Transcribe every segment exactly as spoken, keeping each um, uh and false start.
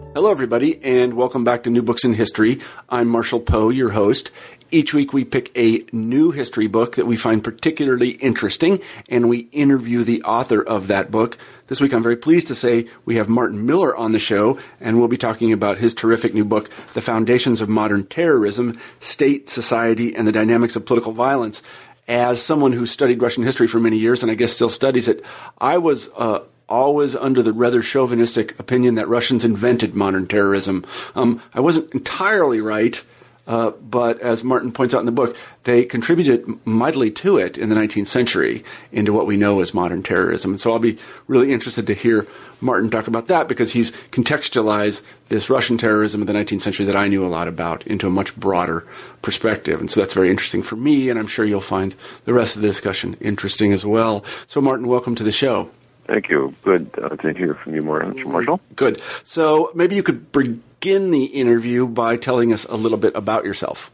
Hello, everybody, and welcome back to New Books in History. I'm Marshall Poe, your host. Each week we pick a new history book that we find particularly interesting, and we interview the author of that book. This week I'm very pleased to say we have Martin Miller on the show, and we'll be talking about his terrific new book, The Foundations of Modern Terrorism, State, Society, and the Dynamics of Political Violence. As someone who studied Russian history for many years, and I guess still studies it, I was uh, always under the rather chauvinistic opinion that Russians invented modern terrorism. Um, I wasn't entirely right, uh, but as Martin points out in the book, they contributed mightily to it in the nineteenth century into what we know as modern terrorism. And so I'll be really interested to hear Martin talk about that because he's contextualized this Russian terrorism of the nineteenth century that I knew a lot about into a much broader perspective. And so that's very interesting for me, and I'm sure you'll find the rest of the discussion interesting as well. So Martin, welcome to the show. Thank you. Good uh, to hear from you, Marshall. Good. So maybe you could begin the interview by telling us a little bit about yourself.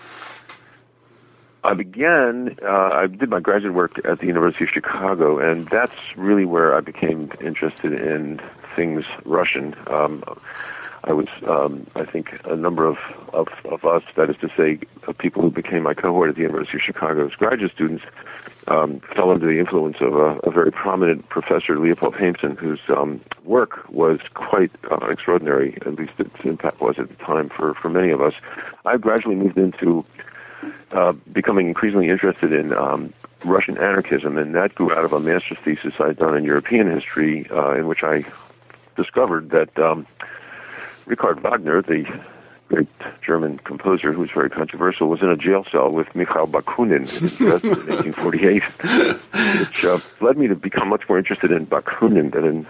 I began, uh, I did my graduate work at the University of Chicago, and that's really where I became interested in things Russian. Um, I was, um, I think, a number of, of, of us, that is to say, of people who became my cohort at the University of Chicago as graduate students, um, fell under the influence of a, a very prominent professor, Leopold Haemsen, whose um, work was quite uh, extraordinary, at least its impact was at the time for, for many of us. I gradually moved into uh, becoming increasingly interested in um, Russian anarchism, and that grew out of a master's thesis I'd done in European history, uh, in which I discovered that um, Richard Wagner, the great German composer who was very controversial, was in a jail cell with Mikhail Bakunin in eighteen forty-eight, which uh, led me to become much more interested in Bakunin than in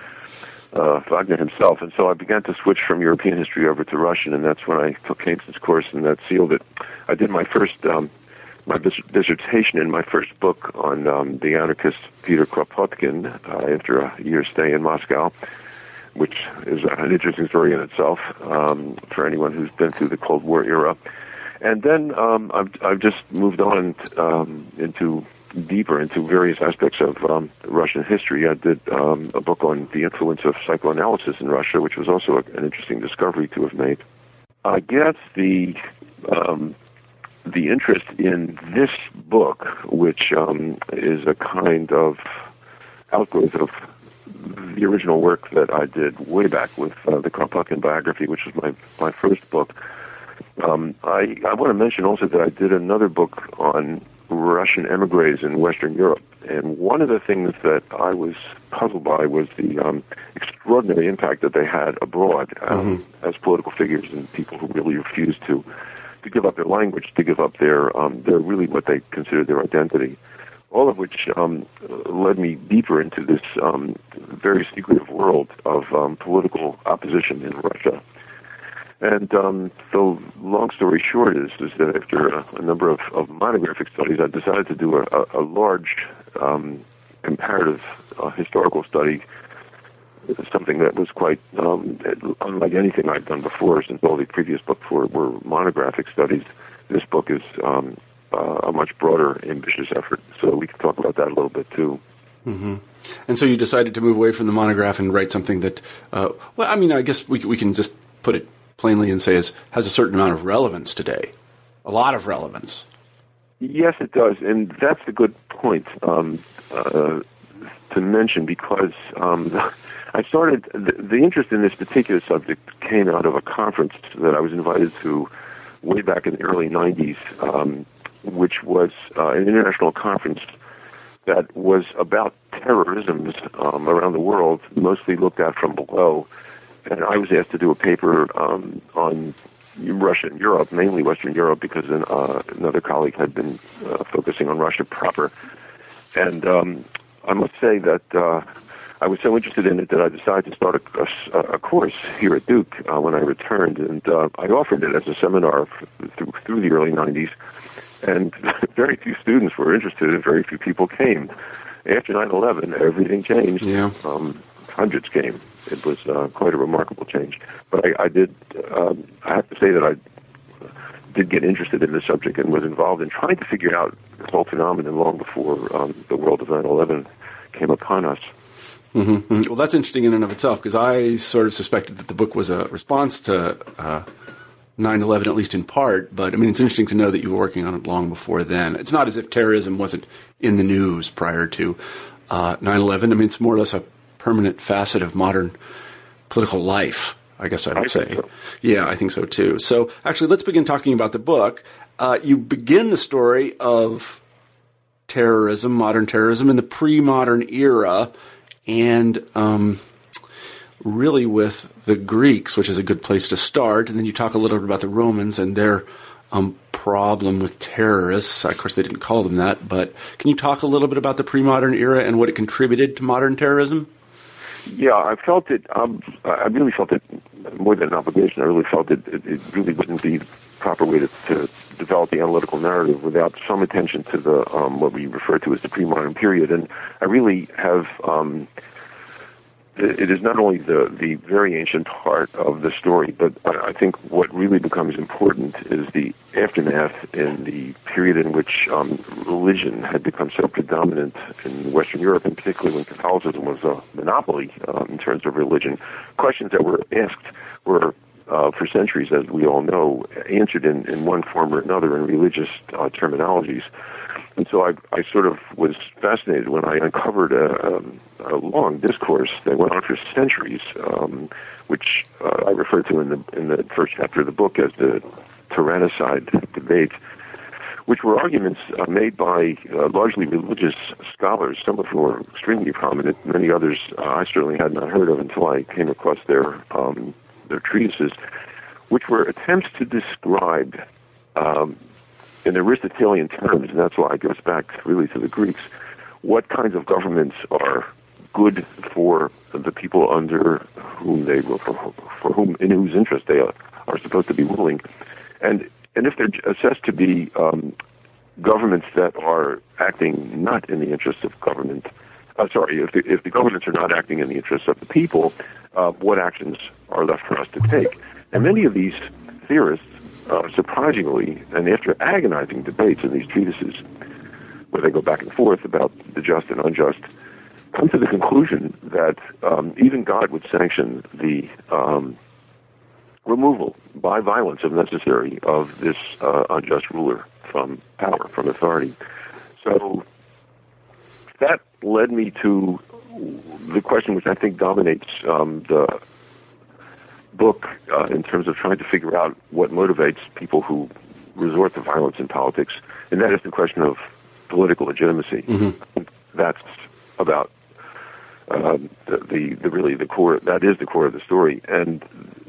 uh, Wagner himself. And so I began to switch from European history over to Russian, and that's when I took Haemsen's course, and that sealed it. I did my first um, my dis- dissertation in my first book on um, the anarchist Peter Kropotkin uh, after a year's stay in Moscow, which is an interesting story in itself um, for anyone who's been through the Cold War era. And then um, I've, I've just moved on um, into deeper into various aspects of um, Russian history. I did um, a book on the influence of psychoanalysis in Russia, which was also a, an interesting discovery to have made. I guess the um, the interest in this book, which um, is a kind of outgrowth of the original work that I did way back with uh, the Kropotkin biography, which was my, my first book. Um, I, I want to mention also that I did another book on Russian emigres in Western Europe. And one of the things that I was puzzled by was the um, extraordinary impact that they had abroad um, mm-hmm. as political figures and people who really refused to, to give up their language, to give up their, um, their really what they considered their identity. All of which um, led me deeper into this um, very secretive world of um, political opposition in Russia. And um, the long story short is, is that after a, a number of, of monographic studies, I decided to do a, a, a large um, comparative uh, historical study, something that was quite um, unlike anything I'd done before, since all the previous books were, were monographic studies. This book is um, Uh, a much broader, ambitious effort. So we can talk about that a little bit, too. Mm-hmm. And so you decided to move away from the monograph and write something that, uh, well, I mean, I guess we we can just put it plainly and say is, has a certain amount of relevance today. A lot of relevance. Yes, it does. And that's a good point um, uh, to mention because um, I started, the, the interest in this particular subject came out of a conference that I was invited to way back in the early nineties, um, which was uh, an international conference that was about terrorisms um, around the world, mostly looked at from below. And I was asked to do a paper um, on Russia and Europe, mainly Western Europe, because an, uh, another colleague had been uh, focusing on Russia proper. And um, I must say that uh, I was so interested in it that I decided to start a, a, a course here at Duke uh, when I returned. And uh, I offered it as a seminar through, through the early nineties. And very few students were interested, and very few people came. After nine eleven, everything changed. Yeah. Um, hundreds came. It was uh, quite a remarkable change. But I, I did, um, I have to say that I did get interested in this subject and was involved in trying to figure out this whole phenomenon long before um, the world of nine eleven came upon us. Mm-hmm. Well, that's interesting in and of itself, because I sort of suspected that the book was a response to uh, nine eleven, at least in part. But, I mean, it's interesting to know that you were working on it long before then. It's not as if terrorism wasn't in the news prior to uh, nine eleven. I mean, it's more or less a permanent facet of modern political life, I guess I would I say. So. Yeah, I think so, too. So, actually, let's begin talking about the book. Uh, you begin the story of terrorism, modern terrorism, in the pre-modern era, and um, really with the Greeks, which is a good place to start. And then you talk a little bit about the Romans and their um, problem with terrorists. Of course, they didn't call them that, but can you talk a little bit about the pre-modern era and what it contributed to modern terrorism? Yeah, I felt it. Um, I really felt it more than an obligation. I really felt it. It, it really wouldn't be the proper way to, to develop the analytical narrative without some attention to the um, what we refer to as the pre-modern period. And I really have. Um, it is not only the, the very ancient part of the story, but I, I think what really becomes important is the aftermath in the period in which um, religion had become so predominant in Western Europe, and particularly when Catholicism was a monopoly um, in terms of religion. Questions that were asked were, uh, for centuries, as we all know, answered in, in one form or another in religious uh, terminologies. And so I, I sort of was fascinated when I uncovered a, a, a long discourse that went on for centuries, um, which uh, I refer to in the in the first chapter of the book as the tyrannicide debate, which were arguments uh, made by uh, largely religious scholars, some of whom were extremely prominent, many others uh, I certainly had not heard of until I came across their um, their treatises, which were attempts to describe um, in Aristotelian terms, and that's why it goes back really to the Greeks, what kinds of governments are good for the people under whom they will, for, for whom, in whose interest they are, are supposed to be ruling, and and if they're assessed to be um, governments that are acting not in the interests of government, uh, sorry, if the, if the governments are not acting in the interests of the people, uh, what actions are left for us to take? And many of these theorists, Uh, surprisingly, and after agonizing debates in these treatises, where they go back and forth about the just and unjust, come to the conclusion that um, even God would sanction the um, removal by violence, if necessary, of this uh, unjust ruler from power, from authority. So that led me to the question which I think dominates um, the book uh, in terms of trying to figure out what motivates people who resort to violence in politics, and that is the question of political legitimacy. Mm-hmm. That's about uh, the, the, the really the core. That is the core of the story, and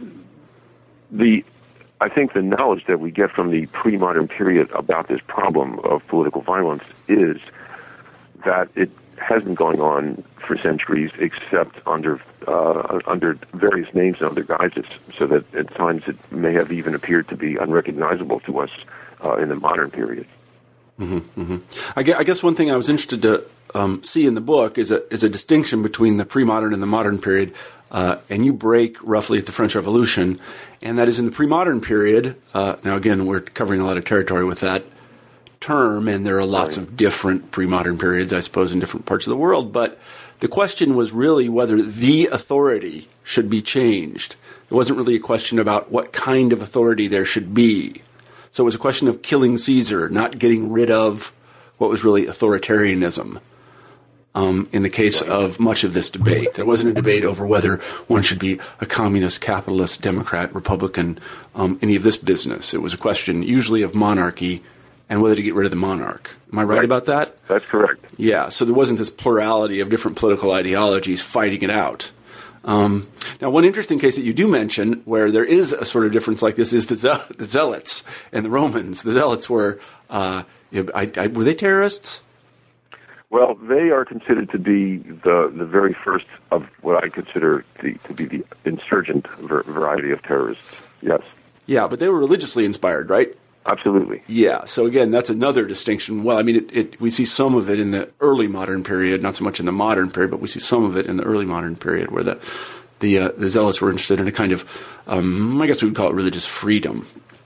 the I think the knowledge that we get from the pre-modern period about this problem of political violence is that it has been going on for centuries, except under uh, under various names and other guises, so that at times it may have even appeared to be unrecognizable to us uh, in the modern period. Mm-hmm, mm-hmm. I, guess, I guess one thing I was interested to um, see in the book is a is a distinction between the pre-modern and the modern period, uh, and you break roughly at the French Revolution, and that is in the pre-modern period. Uh, now, again, we're covering a lot of territory with that term, and there are lots of different pre-modern periods, I suppose, in different parts of the world, but the question was really whether the authority should be changed. It wasn't really a question about what kind of authority there should be. So it was a question of killing Caesar, not getting rid of what was really authoritarianism. Um, in the case of much of this debate, there wasn't a debate over whether one should be a communist, capitalist, Democrat, Republican, um, any of this business. It was a question usually of monarchy and whether to get rid of the monarch. Am I right, right about that? That's correct. Yeah, so there wasn't this plurality of different political ideologies fighting it out. Um, now, one interesting case that you do mention where there is a sort of difference like this is the, Ze- the Zealots and the Romans. The Zealots were, uh, I, I, were they terrorists? Well, they are considered to be the, the very first of what I consider to, to be the insurgent ver- variety of terrorists, yes. Yeah, but they were religiously inspired, right? Absolutely. Yeah. So again, that's another distinction. Well, I mean, it, it, we see some of it in the early modern period, not so much in the modern period, but we see some of it in the early modern period, where the the, uh, the Zealots were interested in a kind of, um, I guess we would call it religious freedom.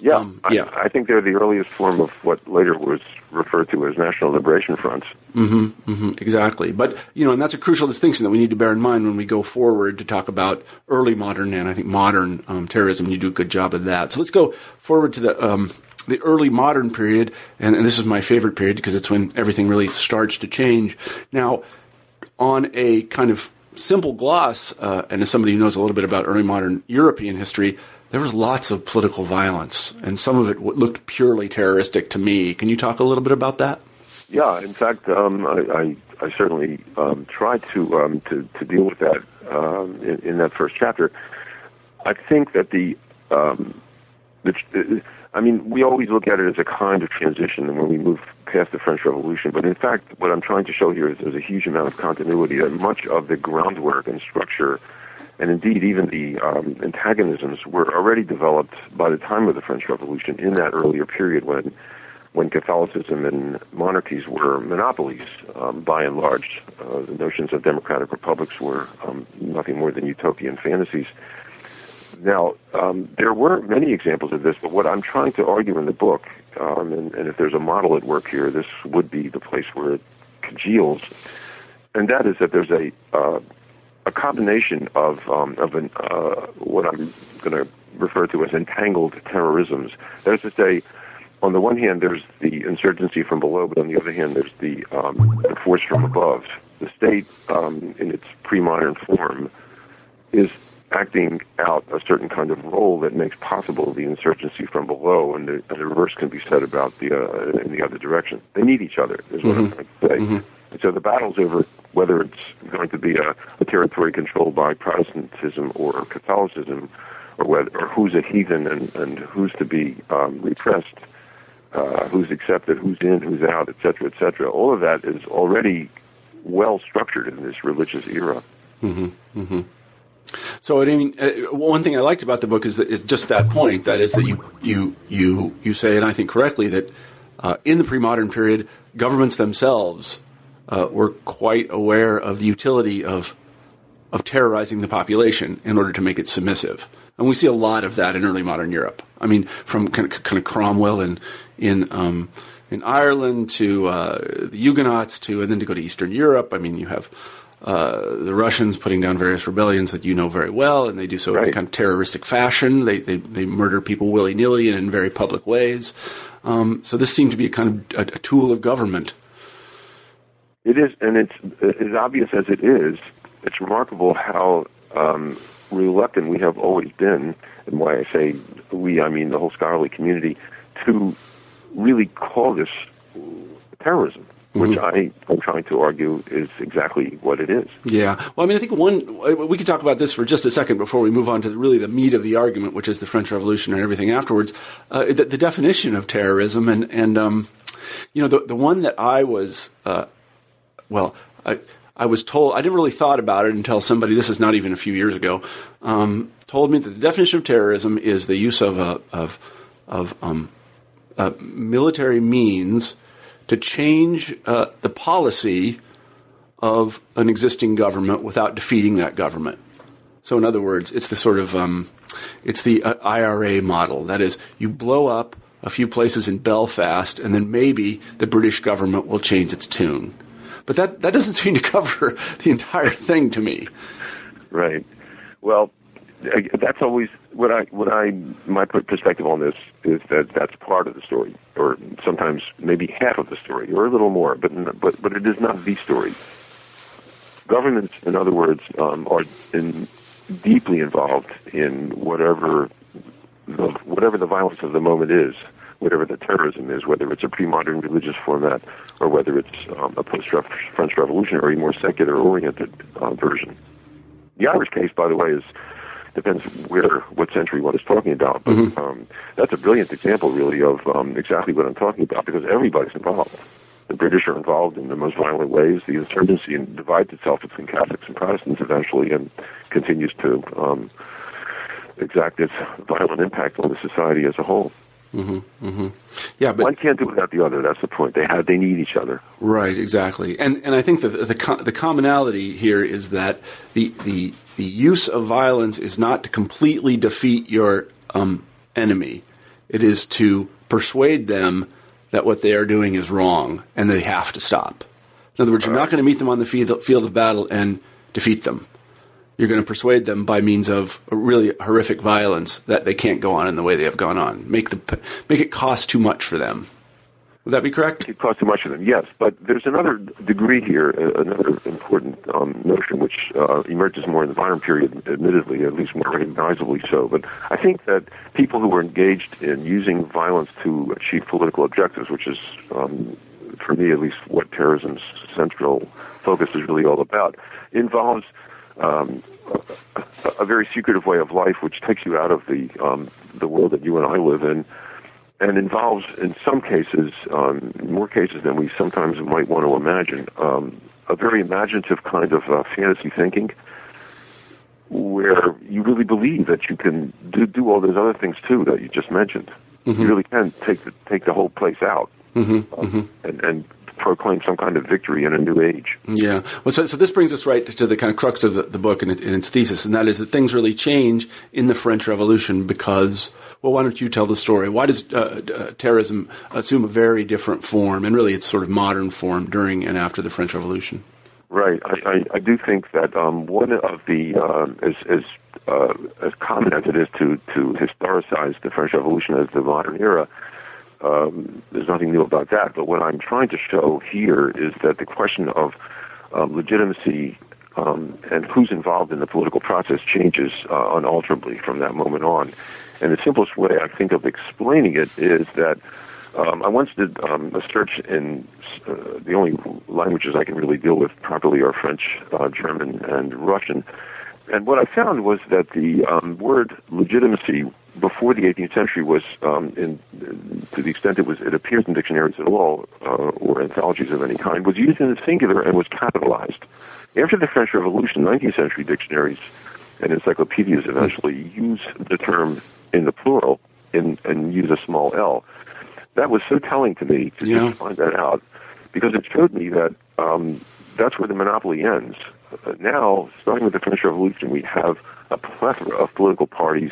Yeah, Um, yeah. I, I think they're the earliest form of what later was referred to as national liberation fronts. Mm-hmm, mm-hmm, exactly. But, you know, and that's a crucial distinction that we need to bear in mind when we go forward to talk about early modern and I think modern um, terrorism. You do a good job of that. So let's go forward to the um, the early modern period, and, and this is my favorite period because it's when everything really starts to change. Now, on a kind of simple gloss, uh, and as somebody who knows a little bit about early modern European history, there was lots of political violence, and some of it looked purely terroristic to me. Can you talk a little bit about that? Yeah, in fact, um, I, I, I certainly um, tried to, um, to to deal with that um, in, in that first chapter. I think that the, um, the, I mean, we always look at it as a kind of transition when we move past the French Revolution, but in fact, what I'm trying to show here is there's a huge amount of continuity, that much of the groundwork and structure, and indeed even the um, antagonisms, were already developed by the time of the French Revolution in that earlier period when when Catholicism and monarchies were monopolies, um, by and large. Uh, the notions of democratic republics were um, nothing more than utopian fantasies. Now, um, there were many examples of this, but what I'm trying to argue in the book, um, and, and if there's a model at work here, this would be the place where it congeals, and that is that there's a uh, a combination of um, of an, uh, what I'm going to refer to as entangled terrorisms. That is to say, on the one hand, there's the insurgency from below, but on the other hand, there's the, um, the force from above. The state, um, in its pre-modern form, is acting out a certain kind of role that makes possible the insurgency from below, and the, and the reverse can be said about the uh, in the other direction. They need each other, is what mm-hmm. I'm trying to say. Mm-hmm. And so the battle's over whether it's going to be a, a territory controlled by Protestantism or Catholicism, or whether or who's a heathen and, and who's to be um, repressed, uh, who's accepted, who's in, who's out, et cetera, et cetera. All of that is already well structured in this religious era. Mm-hmm. Mm-hmm. So, I mean, uh, one thing I liked about the book is that, is just that point. That is that you you you you say, and I think correctly, that uh, in the pre-modern period, governments themselves uh, were quite aware of the utility of of terrorizing the population in order to make it submissive, and we see a lot of that in early modern Europe. I mean, from kind of, kind of Cromwell in in um, in Ireland to uh, the Huguenots to, and then to go to Eastern Europe. I mean, you have Uh, the Russians putting down various rebellions that you know very well, and they do so right. in kind of terroristic fashion. They, they they murder people willy-nilly and in very public ways. Um, so this seemed to be a kind of a, a tool of government. It is, and it's as obvious as it is. It's remarkable how um, reluctant we have always been, and why I say we, I mean the whole scholarly community, to really call this terrorism. Which I am trying to argue is exactly what it is. Yeah. Well, I mean, I think one, we could talk about this for just a second before we move on to really the meat of the argument, which is the French Revolution and everything afterwards. Uh, the, the definition of terrorism, and, and um, you know, the, the one that I was, uh, well, I, I was told, I never really thought about it until somebody, this is not even a few years ago, um, told me that the definition of terrorism is the use of, a, of, of um, uh, military means to change uh, the policy of an existing government without defeating that government. So, in other words, it's the sort of um, it's the uh, I R A model. That is, you blow up a few places in Belfast, and then maybe the British government will change its tune. But that that doesn't seem to cover the entire thing to me. Right. Well, that's always what I what I my perspective on this is that that's part of the story, or sometimes maybe half of the story, or a little more, but but but it is not the story. Governments, in other words, um, are in, deeply involved in whatever the, whatever the violence of the moment is, whatever the terrorism is, whether it's a pre-modern religious format or whether it's um, a post-French Revolution or a more secular-oriented uh, version. The Irish case, by the way, is depends where, what century one is talking about. But mm-hmm. um, that's a brilliant example, really, of um, exactly what I'm talking about, because everybody's involved. The British are involved in the most violent ways. The insurgency divides itself between Catholics and Protestants eventually, and continues to um, exact its violent impact on the society as a whole. Mm-hmm, mm-hmm. Yeah, but one can't do without the other. That's the point. They have, they need each other. Right, exactly. And and I think that the the, the commonality here is that the the the use of violence is not to completely defeat your um, enemy. It is to persuade them that what they are doing is wrong and they have to stop. In other words, you're not going to meet them on the field, field of battle and defeat them. You're going to persuade them by means of a really horrific violence that they can't go on in the way they have gone on. Make the make it cost too much for them. Would that be correct? It costs too much for them, yes. But there's another degree here, uh, another important um, notion which uh, emerges more in the modern period, admittedly, at least more recognizably so. But I think that people who are engaged in using violence to achieve political objectives, which is, um, for me at least, what terrorism's central focus is really all about, involves um, a, a very secretive way of life which takes you out of the um, the world that you and I live in, and involves, in some cases, um, more cases than we sometimes might want to imagine, um, a very imaginative kind of uh, fantasy thinking, where you really believe that you can do, do all those other things too that you just mentioned. Mm-hmm. You really can take the take the whole place out mm-hmm. um, Mm-hmm. and, and proclaim some kind of victory in a new age. Yeah. Well, so, so this brings us right to the kind of crux of the, the book and, it, and its thesis, and that is that things really change in the French Revolution because, well, why don't you tell the story? Why does uh, uh, terrorism assume a very different form, and really its sort of modern form during and after the French Revolution? Right. I, I, I do think that um, one of the, uh, as, as, uh, as common as it is to, to historicize the French Revolution as the modern era, Um, there's nothing new about that. But what I'm trying to show here is that the question of um, legitimacy um, and who's involved in the political process changes uh, unalterably from that moment on. And the simplest way I think of explaining it is that um, I once did um, a search in uh, the only languages I can really deal with properly are French, uh, German, and Russian. And what I found was that the um, word legitimacy before the eighteenth century was, um, in, to the extent it was, it appears in dictionaries at all, uh, or anthologies of any kind, was used in the singular and was capitalized. After the French Revolution, nineteenth century dictionaries and encyclopedias eventually use the term in the plural in, and use a small L. That was so telling to me to yeah. just find that out, because it showed me that um, that's where the monopoly ends. Uh, now, starting with the French Revolution, we have a plethora of political parties,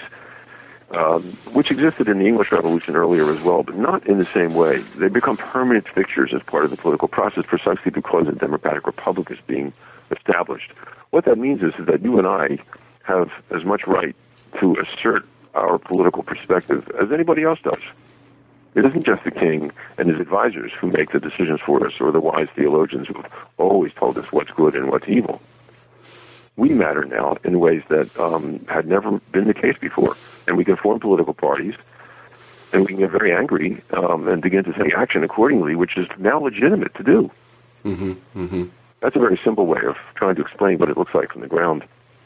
um, which existed in the English Revolution earlier as well, but not in the same way. They become permanent fixtures as part of the political process precisely because a democratic republic is being established. What that means is that you and I have as much right to assert our political perspective as anybody else does. It isn't just the king and his advisors who make the decisions for us, or the wise theologians who have always told us what's good and what's evil. We matter now in ways that um, had never been the case before. And we can form political parties, and we can get very angry um, and begin to take action accordingly, which is now legitimate to do. Mm-hmm, mm-hmm. That's a very simple way of trying to explain what it looks like from the ground.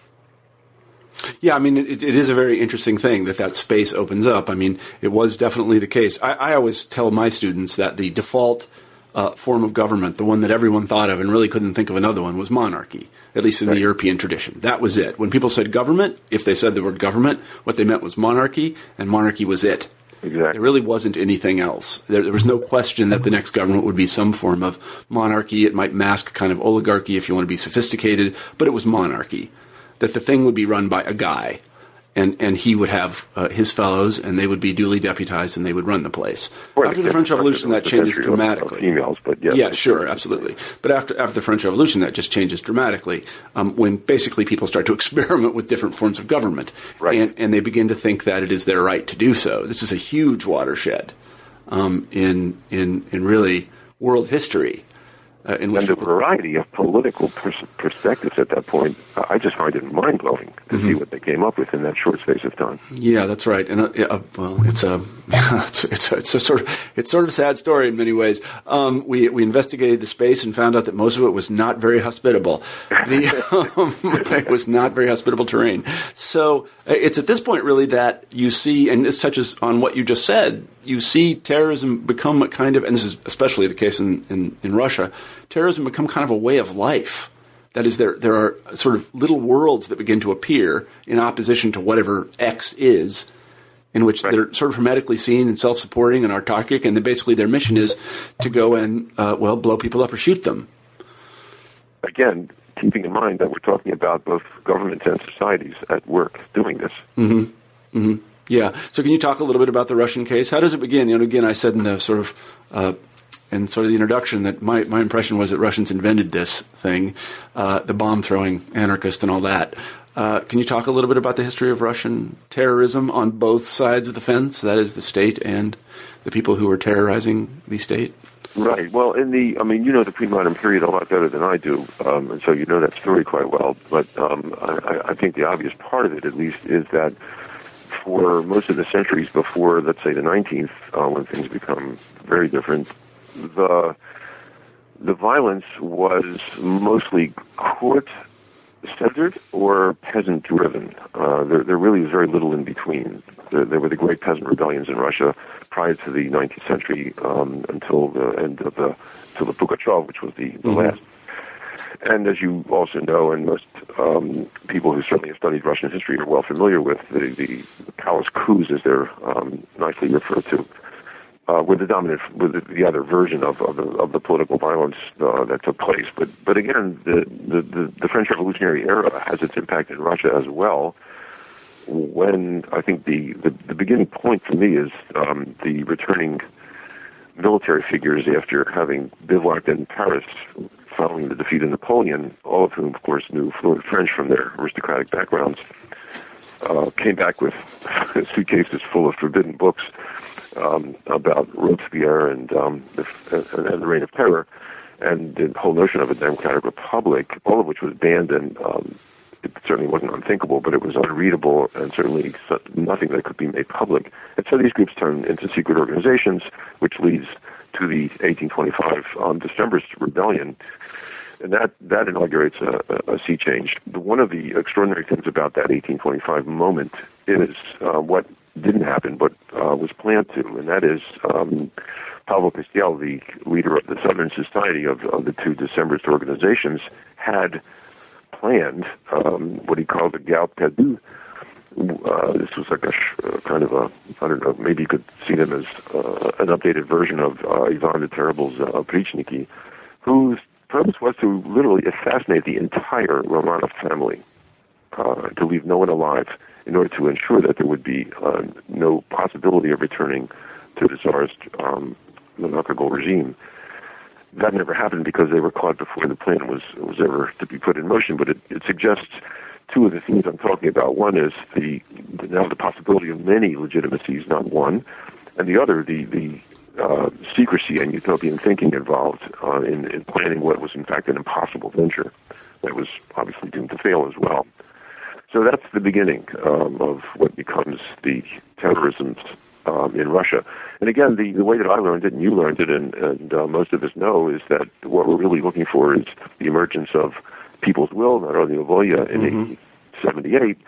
Yeah, I mean, it, it is a very interesting thing that that space opens up. I mean, it was definitely the case. I, I always tell my students that the default uh, form of government, the one that everyone thought of and really couldn't think of another one, was monarchy, at least in right. the European tradition. That was it. When people said government, if they said the word government, what they meant was monarchy, and monarchy was it. Exactly. There really wasn't anything else. There, there was no question that the next government would be some form of monarchy. It might mask kind of oligarchy if you want to be sophisticated, but it was monarchy. That the thing would be run by a guy, and, and he would have uh, his fellows, and they would be duly deputized, and they would run the place. Right. After the French Revolution, that changes dramatically. Of females, but yes. Yeah, sure, absolutely. But after after the French Revolution, that just changes dramatically um, when basically people start to experiment with different forms of government, right. and, and they begin to think that it is their right to do so. This is a huge watershed um, in in in really world history. Uh, in which and the variety of political pers- perspectives at that point, uh, I just find it mind-blowing to mm-hmm. see what they came up with in that short space of time. Yeah, that's right. And uh, uh, well, it's a it's, it's, a, it's a sort of it's sort of a sad story in many ways. Um, we we investigated the space and found out that most of it was not very hospitable. The, um, it was not very hospitable terrain. So uh, it's at this point really that you see, and this touches on what you just said. You see terrorism become a kind of, and this is especially the case in, in, in Russia, terrorism become kind of a way of life. That is, there there are sort of little worlds that begin to appear in opposition to whatever X is, in which right. they're sort of hermetically seen and self-supporting and autarkic, and then basically their mission is to go and, uh, well, blow people up or shoot them. Again, keeping in mind that we're talking about both governments and societies at work doing this. Mm-hmm. Mm-hmm. Yeah. So can you talk a little bit about the Russian case? How does it begin? You know, again, I said in the sort of uh, in sort of the introduction that my, my impression was that Russians invented this thing, uh, the bomb-throwing anarchist and all that. Uh, can you talk a little bit about the history of Russian terrorism on both sides of the fence, that is the state and the people who were terrorizing the state? Right. Well, in the, I mean, you know the pre-modern period a lot better than I do, um, and so you know that story quite well. But um, I, I think the obvious part of it, at least, is that for most of the centuries before, let's say, the nineteenth, uh, when things become very different, the the violence was mostly court-centered or peasant-driven. Uh, there, there really is very little in between. There, there were the great peasant rebellions in Russia prior to the nineteenth century, um, until the end of the, until the Pugachev, which was the, the mm-hmm. last. And as you also know, and most um, people who certainly have studied Russian history are well familiar with, the, the, the palace coups, as they're um, nicely referred to, uh, were the dominant, were the, the other version of, of, the, of the political violence uh, that took place. But but again, the, the, the, the French Revolutionary era has its impact in Russia as well. When I think the, the, the beginning point for me is um, the returning military figures after having bivouacked in Paris following the defeat of Napoleon, all of whom, of course, knew fluent French from their aristocratic backgrounds, uh, came back with suitcases full of forbidden books um, about Robespierre and, um, the, and, and the Reign of Terror, and the whole notion of a democratic republic, all of which was banned, and um, it certainly wasn't unthinkable, but it was unreadable and certainly nothing that could be made public. And so these groups turned into secret organizations, which leads to the eighteen twenty-five um, Decembrist rebellion, and that, that inaugurates a, a, a sea change. The, one of the extraordinary things about that eighteen twenty-five moment is uh, what didn't happen, but uh, was planned to, and that is um, Pavel Pistial, the leader of the Southern Society of, of the two Decembrist organizations, had planned um, what he called the Garde Perdue. Uh, this was like a sh- uh, kind of a, I don't know, maybe you could see them as uh, an updated version of uh, Ivan the Terrible's uh, Oprichniki, whose purpose was to literally assassinate the entire Romanov family, uh, to leave no one alive, in order to ensure that there would be uh, no possibility of returning to the Tsarist um, monarchical regime. That never happened because they were caught before the plan was was ever to be put in motion, but it, it suggests two of the things I'm talking about. One is the, the now the possibility of many legitimacies, not one, and the other, the the uh, secrecy and utopian thinking involved uh, in, in planning what was in fact an impossible venture that was obviously doomed to fail as well. So that's the beginning um, of what becomes the terrorism um, in Russia. And again, the, the way that I learned it and you learned it, and, and uh, most of us know, is that what we're really looking for is the emergence of People's Will, Narodnaya Volya, in mm-hmm. eighteen seventy-eight,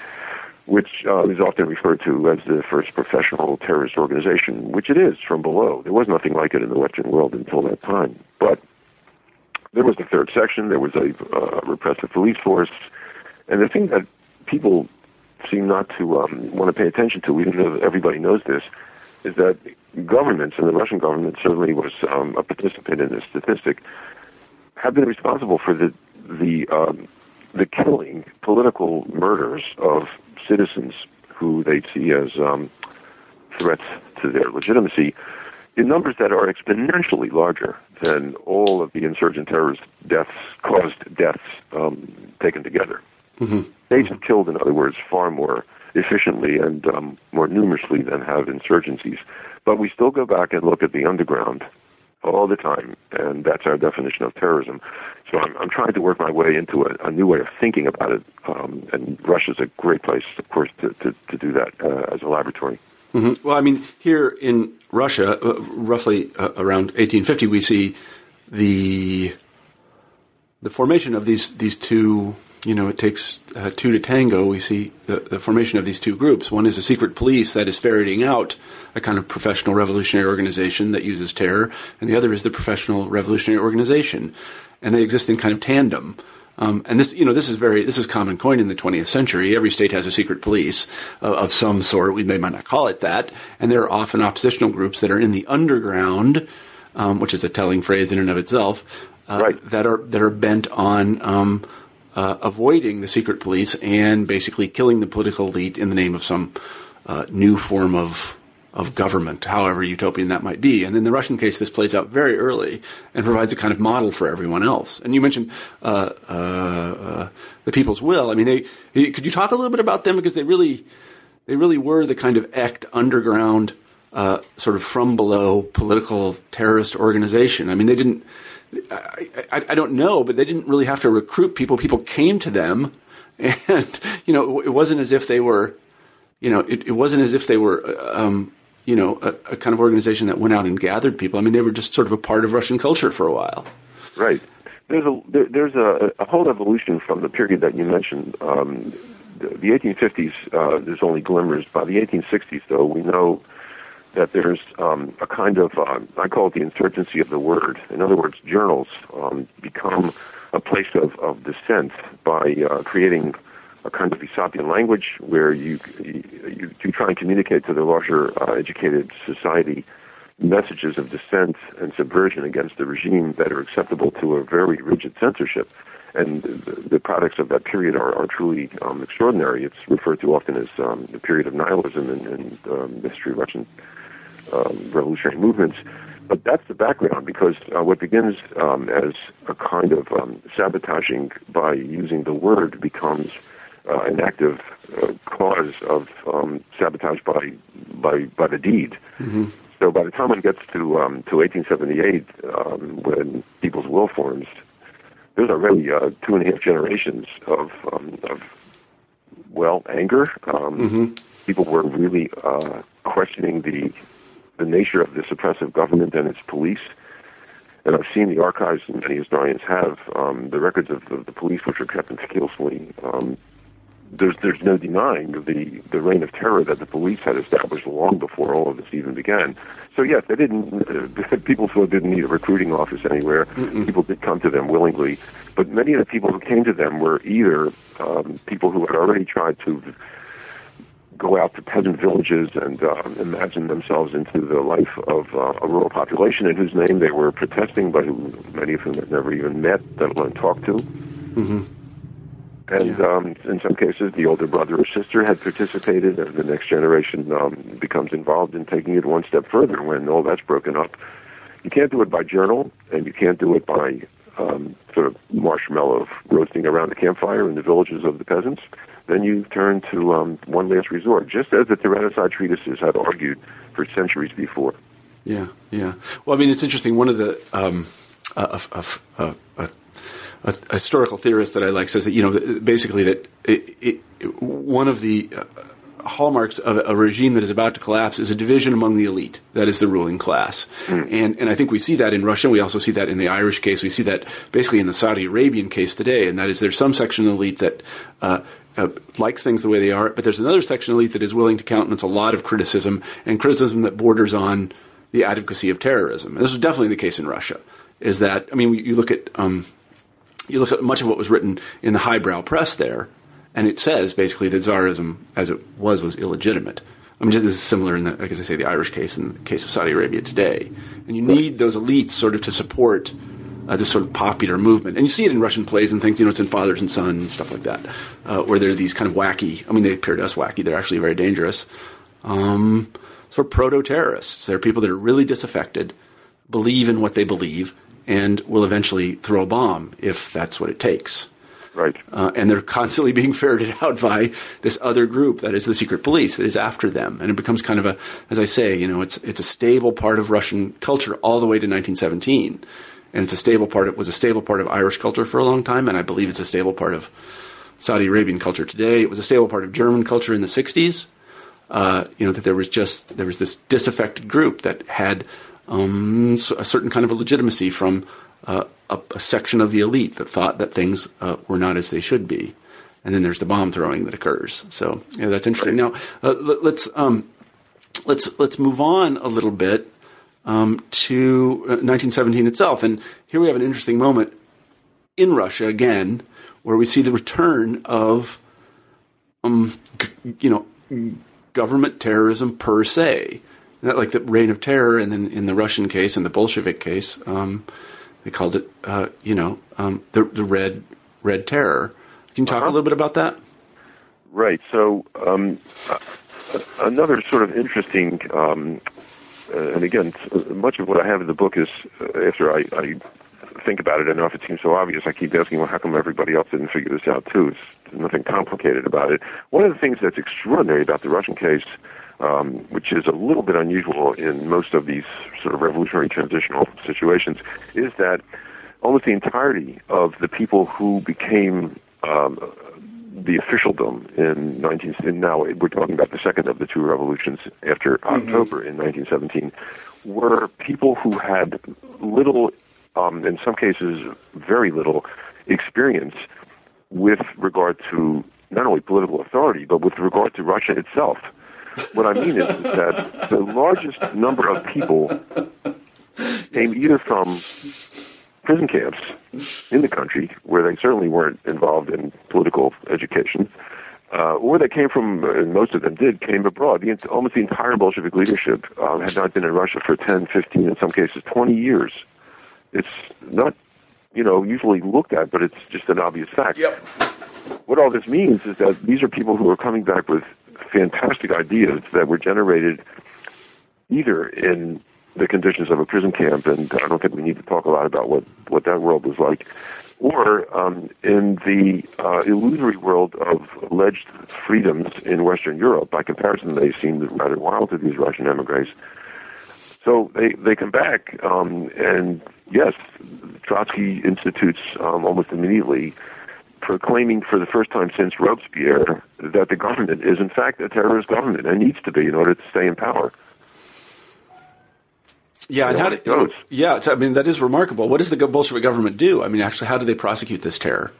which uh, is often referred to as the first professional terrorist organization, which it is from below. There was nothing like it in the Western world until that time. But there was the third section, there was a uh, repressive police force, and the thing that people seem not to um, want to pay attention to, even though everybody knows this, is that governments, and the Russian government certainly was um, a participant in this statistic, have been responsible for the the um, the killing, political murders of citizens who they see as um, threats to their legitimacy in numbers that are exponentially larger than all of the insurgent terrorist deaths, caused deaths um, taken together. Mm-hmm. States have killed, in other words, far more efficiently and um, more numerously than have insurgencies. But we still go back and look at the underground all the time, and that's our definition of terrorism. So I'm, I'm trying to work my way into a, a new way of thinking about it, um, and Russia's a great place, of course, to, to, to do that uh, as a laboratory. Mm-hmm. Well, I mean, here in Russia, uh, roughly uh, around eighteen fifty, we see the the formation of these these two. You know, it takes uh, two to tango. We see the, the formation of these two groups. One is a secret police that is ferreting out a kind of professional revolutionary organization that uses terror, and the other is the professional revolutionary organization, and they exist in kind of tandem. Um, and this, you know, this is very this is common coin in the twentieth century. Every state has a secret police uh, of some sort. We may might not call it that, and there are often oppositional groups that are in the underground, um, which is a telling phrase in and of itself, uh, right. that are that are bent on Um, Uh, avoiding the secret police and basically killing the political elite in the name of some uh, new form of of government, however utopian that might be. And in the Russian case, this plays out very early and provides a kind of model for everyone else. And you mentioned uh, uh, uh, the People's Will. I mean, they could you talk a little bit about them, because they really they really were the kind of act underground, uh, sort of from below political terrorist organization. I mean, they didn't. I, I, I don't know, but they didn't really have to recruit people. People came to them, and you know, it wasn't as if they were, you know, it, it wasn't as if they were. Um, you know, a, a kind of organization that went out and gathered people. I mean, they were just sort of a part of Russian culture for a while. Right. There's a there, there's a, a whole evolution from the period that you mentioned. Um, the, the eighteen fifties, uh, there's only glimmers. By the eighteen sixties, though, we know that there's um, a kind of, uh, I call it the insurgency of the word. In other words, journals um, become a place of, of dissent by uh, creating a kind of Aesopian language where you, you you try and communicate to the larger uh, educated society messages of dissent and subversion against the regime that are acceptable to a very rigid censorship. And the, the products of that period are, are truly um, extraordinary. It's referred to often as um, the period of nihilism in, in um, the history of Russian um, revolutionary movements. But that's the background, because uh, what begins um, as a kind of um, sabotaging by using the word becomes Uh, an active uh, cause of um, sabotage by by by the deed. Mm-hmm. So by the time one gets to um, to eighteen seventy-eight, um, when People's Will forms, there's already uh, two and a half generations of um, of well anger. Um, mm-hmm. People were really uh, questioning the the nature of this oppressive government and its police. And I've seen the archives, and many historians have um, the records of the, the police, which are kept meticulously. Um, There's there's no denying the, the reign of terror that the police had established long before all of this even began. So yes, they didn't. Uh, people still didn't need a recruiting office anywhere. Mm-mm. People did come to them willingly, but many of the people who came to them were either um, people who had already tried to go out to peasant villages and uh, imagine themselves into the life of uh, a rural population in whose name they were protesting, but who many of whom had never even met, let alone talked to. Mm-hmm. And yeah. um, in some cases, the older brother or sister had participated, and the next generation um, becomes involved in taking it one step further when all that's broken up. You can't do it by journal, and you can't do it by um, sort of marshmallow roasting around the campfire in the villages of the peasants. Then you turn to um, one last resort, just as the Tyrannicide treatises had argued for centuries before. Yeah, yeah. Well, I mean, it's interesting. One of the um, uh, uh, uh, uh, A, a historical theorist that I like says that, you know, basically that it, it, one of the uh, hallmarks of a regime that is about to collapse is a division among the elite, that is the ruling class. Mm. And and I think we see that in Russia. We also see that in the Irish case. We see that basically in the Saudi Arabian case today, and that is there's some section of the elite that uh, uh, likes things the way they are, but there's another section of the elite that is willing to countenance a lot of criticism, and criticism that borders on the advocacy of terrorism. And this is definitely the case in Russia, is that, I mean, you look at... Um, You look at much of what was written in the highbrow press there, and it says basically that Tsarism, as it was, was illegitimate. I mean, this is similar in the, like as I say, the Irish case and the case of Saudi Arabia today. And you need those elites sort of to support uh, this sort of popular movement. And you see it in Russian plays and things, you know, it's in Fathers and Son and stuff like that, uh, where they're these kind of wacky, I mean, they appear to us wacky, they're actually very dangerous, um, sort of proto-terrorists. They're people that are really disaffected, believe in what they believe, and will eventually throw a bomb if that's what it takes. Right. Uh, and they're constantly being ferreted out by this other group that is the secret police that is after them. And it becomes kind of a, as I say, you know, it's it's a stable part of Russian culture all the way to nineteen seventeen. And it's a stable part, it was a stable part of Irish culture for a long time, and I believe it's a stable part of Saudi Arabian culture today. It was a stable part of German culture in the sixties. Uh, you know, that there was just, there was this disaffected group that had Um, a certain kind of a legitimacy from uh, a, a section of the elite that thought that things uh, were not as they should be, and then there's the bomb throwing that occurs. So yeah, that's interesting. Now uh, let, let's um, let's let's move on a little bit um, to uh, nineteen seventeen itself, and here we have an interesting moment in Russia again, where we see the return of um, g- you know government terrorism per se. Not like the reign of terror, and then in the Russian case and the Bolshevik case, um, they called it, uh, you know, um, the, the Red Red Terror. Can you talk uh-huh. a little bit about that? Right. So um, another sort of interesting, um, uh, and again, much of what I have in the book is uh, after I, I think about it enough, it seems so obvious. I keep asking, well, how come everybody else didn't figure this out too? It's, there's nothing complicated about it. One of the things that's extraordinary about the Russian case, um, which is a little bit unusual in most of these sort of revolutionary transitional situations, is that almost the entirety of the people who became um, the officialdom in nineteen in now we're talking about the second of the two revolutions after mm-hmm. October in nineteen seventeen, were people who had little, um, in some cases very little, experience with regard to not only political authority but with regard to Russia itself. What I mean is, is that the largest number of people came either from prison camps in the country, where they certainly weren't involved in political education, uh, or they came from, and most of them did, came abroad. The, almost the entire Bolshevik leadership uh, had not been in Russia for ten, fifteen, in some cases twenty years. It's not, you know, usually looked at, but it's just an obvious fact. Yep. What all this means is that these are people who are coming back with fantastic ideas that were generated either in the conditions of a prison camp, and I don't think we need to talk a lot about what, what that world was like, or um, in the uh, illusory world of alleged freedoms in Western Europe. By comparison, they seemed rather wild to these Russian emigres. So they, they come back, um, and yes, Trotsky institutes um, almost immediately, proclaiming for the first time since Robespierre that the government is in fact a terrorist government and needs to be in order to stay in power. Yeah, and how did, yeah, it's, I mean, that is remarkable. What does the Bolshevik government do? I mean, actually, how do they prosecute this terror?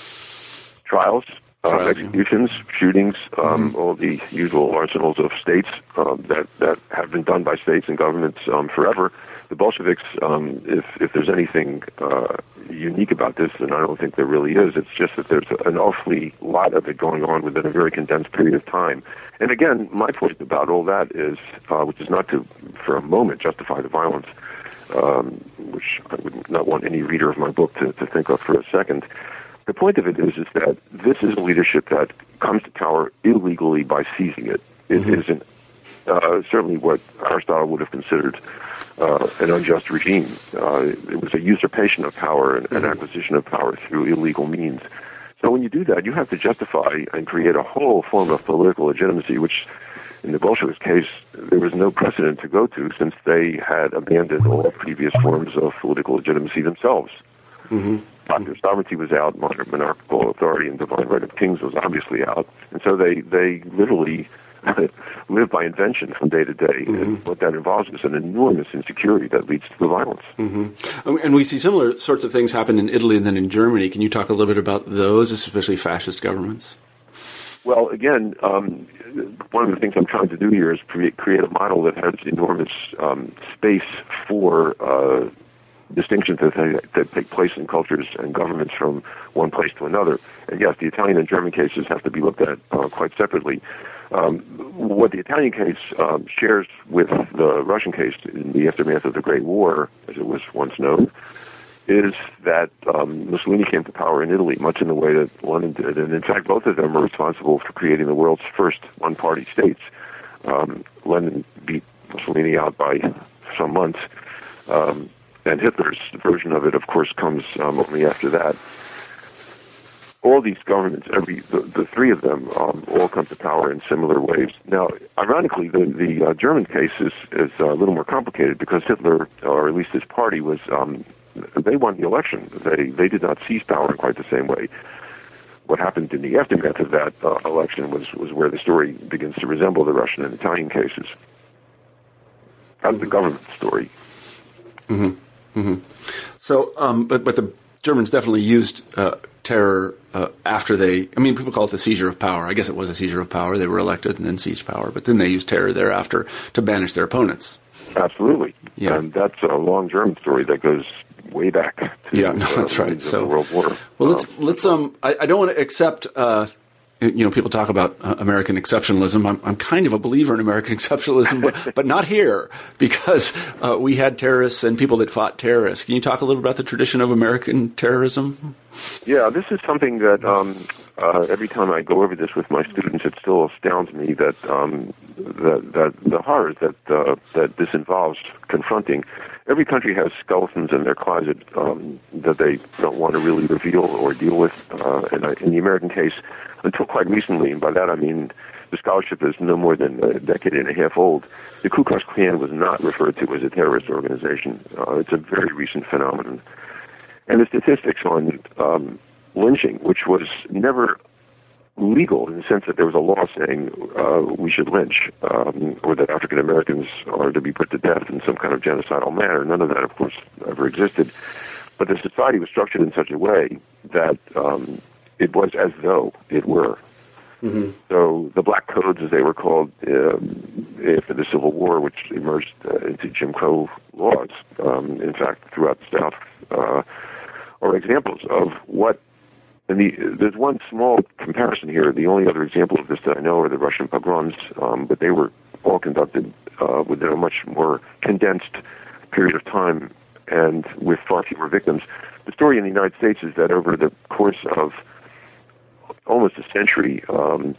Trials, uh, Trials executions, yeah. shootings, um, mm-hmm. all the usual arsenals of states um, that, that have been done by states and governments um, forever. The Bolsheviks, um, if, if there's anything uh, unique about this, and I don't think there really is, it's just that there's an awfully lot of it going on within a very condensed period of time. And again, my point about all that is, uh, which is not to, for a moment, justify the violence, um, which I would not want any reader of my book to, to think of for a second. The point of it is, is that this is a leadership that comes to power illegally by seizing it. It mm-hmm. isn't uh, certainly what Aristotle would have considered uh, an unjust regime. Uh, it was a usurpation of power and an acquisition of power through illegal means. So when you do that, you have to justify and create a whole form of political legitimacy, which in the Bolsheviks' case, there was no precedent to go to since they had abandoned all previous forms of political legitimacy themselves. Mm-hmm. Popular sovereignty was out, monarchical authority and divine right of kings was obviously out, and so they, they literally live by invention from day to day. Mm-hmm. And what that involves is an enormous insecurity that leads to the violence. Mm-hmm. And we see similar sorts of things happen in Italy and then in Germany. Can you talk a little bit about those, especially fascist governments? Well, again, um, one of the things I'm trying to do here is create a model that has enormous um, space for uh, distinctions that, that take place in cultures and governments from one place to another. And yes, the Italian and German cases have to be looked at uh, quite separately. Um, what the Italian case um, shares with the Russian case in the aftermath of the Great War, as it was once known, is that um, Mussolini came to power in Italy, much in the way that Lenin did. And in fact, both of them were responsible for creating the world's first one-party states. Um, Lenin beat Mussolini out by some months. Um, and Hitler's version of it, of course, comes um, only after that. All these governments, every the, the three of them, um, all come to power in similar ways. Now, ironically, the, the uh, German case is, is uh, a little more complicated because Hitler, or at least his party, was um, they won the election. They they did not seize power in quite the same way. What happened in the aftermath of that uh, election was, was where the story begins to resemble the Russian and Italian cases. That's the government story. Mm-hmm. Mm-hmm. So, um, but but the Germans definitely used uh, terror uh, after they, I mean, people call it the seizure of power. I guess it was a seizure of power. They were elected and then seized power, but then they used terror thereafter to banish their opponents. Absolutely. Yeah. And that's a long German story that goes way back to yeah, no, that's uh, right. So, the World War. Well, let's, um, let's, um, I, I don't want to accept, uh, you know, people talk about uh, American exceptionalism. I'm, I'm kind of a believer in American exceptionalism, but, but not here, because uh, we had terrorists and people that fought terrorists. Can you talk a little about the tradition of American terrorism? Yeah, this is something that um, uh, every time I go over this with my students, it still astounds me that um, that, that the horrors that uh, that this involves confronting. Every country has skeletons in their closet um, that they don't want to really reveal or deal with. Uh, and I, in the American case, until quite recently, and by that I mean the scholarship is no more than a decade and a half old, the Ku Klux Klan was not referred to as a terrorist organization. Uh, it's a very recent phenomenon. And the statistics on um, lynching, which was never legal in the sense that there was a law saying uh, we should lynch, um, or that African Americans are to be put to death in some kind of genocidal manner. None of that, of course, ever existed. But the society was structured in such a way that um, it was as though it were. Mm-hmm. So the Black Codes, as they were called um, after the Civil War, which emerged uh, into Jim Crow laws, um, in fact, throughout the South, uh, are examples of what. And the, there's one small comparison here. The only other example of this that I know are the Russian pogroms, um, but they were all conducted uh, within a much more condensed period of time and with far fewer victims. The story in the United States is that over the course of almost a century, um,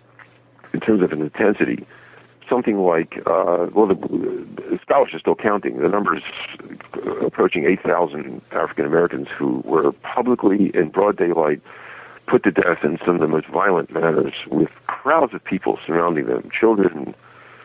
in terms of an intensity, something like, uh, well, the, the scholars are still counting. The numbers approaching eight thousand African Americans who were publicly, in broad daylight, put to death in some of the most violent manners with crowds of people surrounding them, children,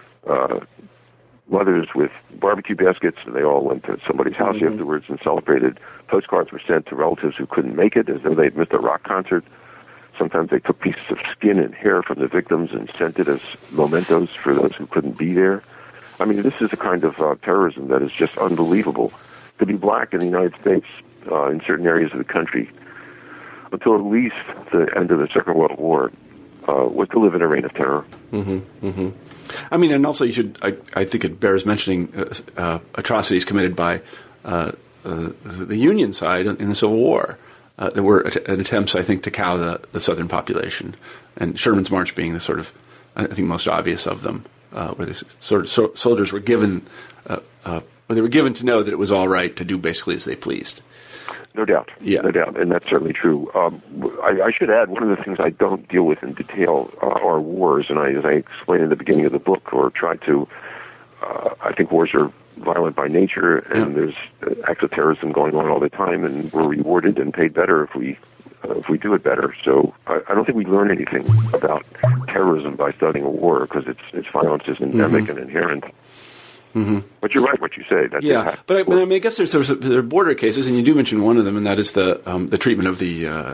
uh, mothers with barbecue baskets, and they all went to somebody's house mm-hmm. afterwards and celebrated. Postcards were sent to relatives who couldn't make it as though they'd missed a rock concert. Sometimes they took pieces of skin and hair from the victims and sent it as mementos for those who couldn't be there. I mean, this is a kind of uh, terrorism that is just unbelievable. To be black in the United States, uh, in certain areas of the country, until at least the end of the Second World War, uh, was to live in a reign of terror. Mm-hmm, mm-hmm. I mean, and also you should, I, I think it bears mentioning uh, uh, atrocities committed by uh, uh, the Union side in the Civil War. Uh, there were att- attempts, I think, to cow the, the Southern population, and Sherman's March being the sort of, I think, most obvious of them, uh, where the sort of so- soldiers were given, uh, uh, well, they were given to know that it was all right to do basically as they pleased. No doubt, yeah, no doubt, and that's certainly true. Um, I, I should add, one of the things I don't deal with in detail uh, are wars, and I, as I explained in the beginning of the book, or tried to, uh, I think wars are violent by nature, and yeah. there's acts of terrorism going on all the time, and we're rewarded and paid better if we uh, if we do it better. So I, I don't think we learn anything about terrorism by studying a war, because its its violence is endemic mm-hmm. and inherent. Mm-hmm. But you're right, what you say. That yeah, but I, but I mean, I guess there's, there's there are border cases, and you do mention one of them, and that is the um, the treatment of the uh,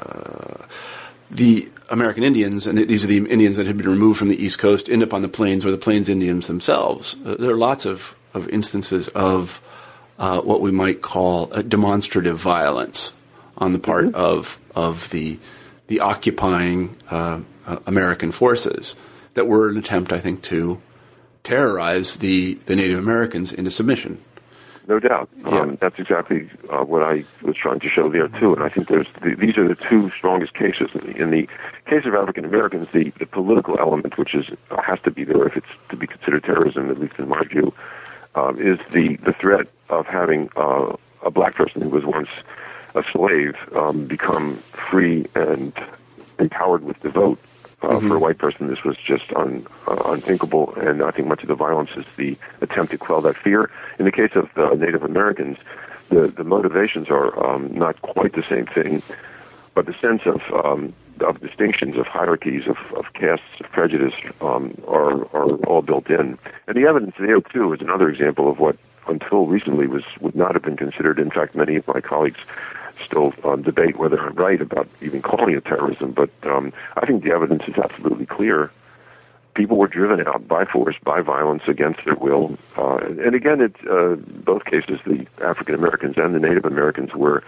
uh, the American Indians, and these are the Indians that had been removed from the East Coast, end up on the plains, or the Plains Indians themselves. Uh, there are lots of of instances of uh, what we might call a demonstrative violence on the part mm-hmm. of of the the occupying uh, uh, American forces that were an attempt, I think, to terrorize the, the Native Americans into submission. No doubt. Yeah. Um, that's exactly uh, what I was trying to show there, too. And I think there's the, these are the two strongest cases. In the, in the case of African Americans, the, the political element, which is uh, has to be there if it's to be considered terrorism, at least in my view, um, is the, the threat of having uh, a black person who was once a slave um, become free and empowered with the vote. Uh, mm-hmm. For a white person, this was just un, uh, unthinkable, and I think much of the violence is the attempt to quell that fear. In the case of the Native Americans, the, the motivations are um, not quite the same thing, but the sense of um, of distinctions, of hierarchies, of, of castes, of prejudice um, are are all built in. And the evidence there, too, is another example of what, until recently, was would not have been considered. In fact, many of my colleagues still um, debate whether I'm right about even calling it terrorism, but um, I think the evidence is absolutely clear. People were driven out by force, by violence, against their will. Uh, and again, it, uh, both cases, the African Americans and the Native Americans were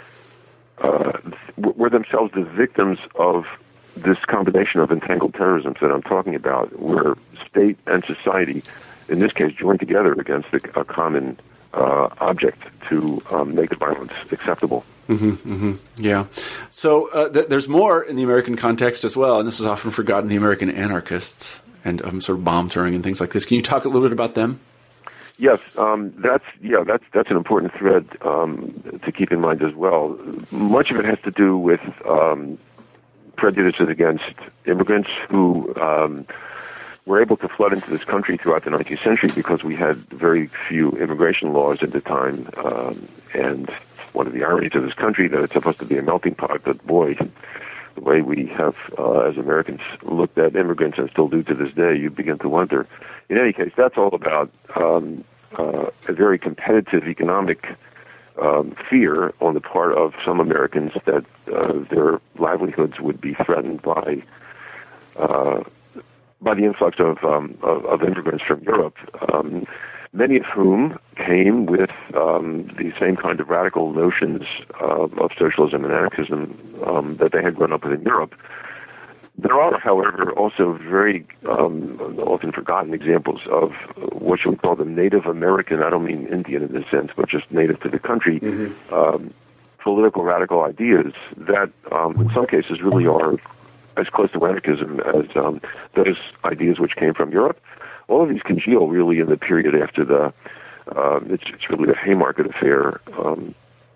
uh, were themselves the victims of this combination of entangled terrorism that I'm talking about, where state and society, in this case, joined together against a, a common uh, object to um, make the violence acceptable. Mm-hmm, mm-hmm. Yeah. So uh, th- there's more in the American context as well, and this is often forgotten, the American anarchists and um, sort of bomb throwing and things like this. Can you talk a little bit about them? Yes, um, that's yeah, that's that's an important thread um, to keep in mind as well. Much of it has to do with um, prejudices against immigrants who um, were able to flood into this country throughout the nineteenth century because we had very few immigration laws at the time. Um, and one of the ironies of this country that it's supposed to be a melting pot, but boy, the way we have, uh, as Americans, looked at immigrants and still do to this day, you begin to wonder. In any case, that's all about um, uh, a very competitive economic um, fear on the part of some Americans that uh, their livelihoods would be threatened by uh, by the influx of, um, of, of immigrants from Europe, um, many of whom came with um, the same kind of radical notions of, of socialism and anarchism um, that they had grown up with in Europe. There are, however, also very um, often forgotten examples of what you would call the Native American, I don't mean Indian in this sense, but just native to the country, mm-hmm. um, political radical ideas that um, in some cases really are as close to anarchism as um, those ideas which came from Europe. All of these congeal really in the period after the, uh, it's, it's really the Haymarket affair um,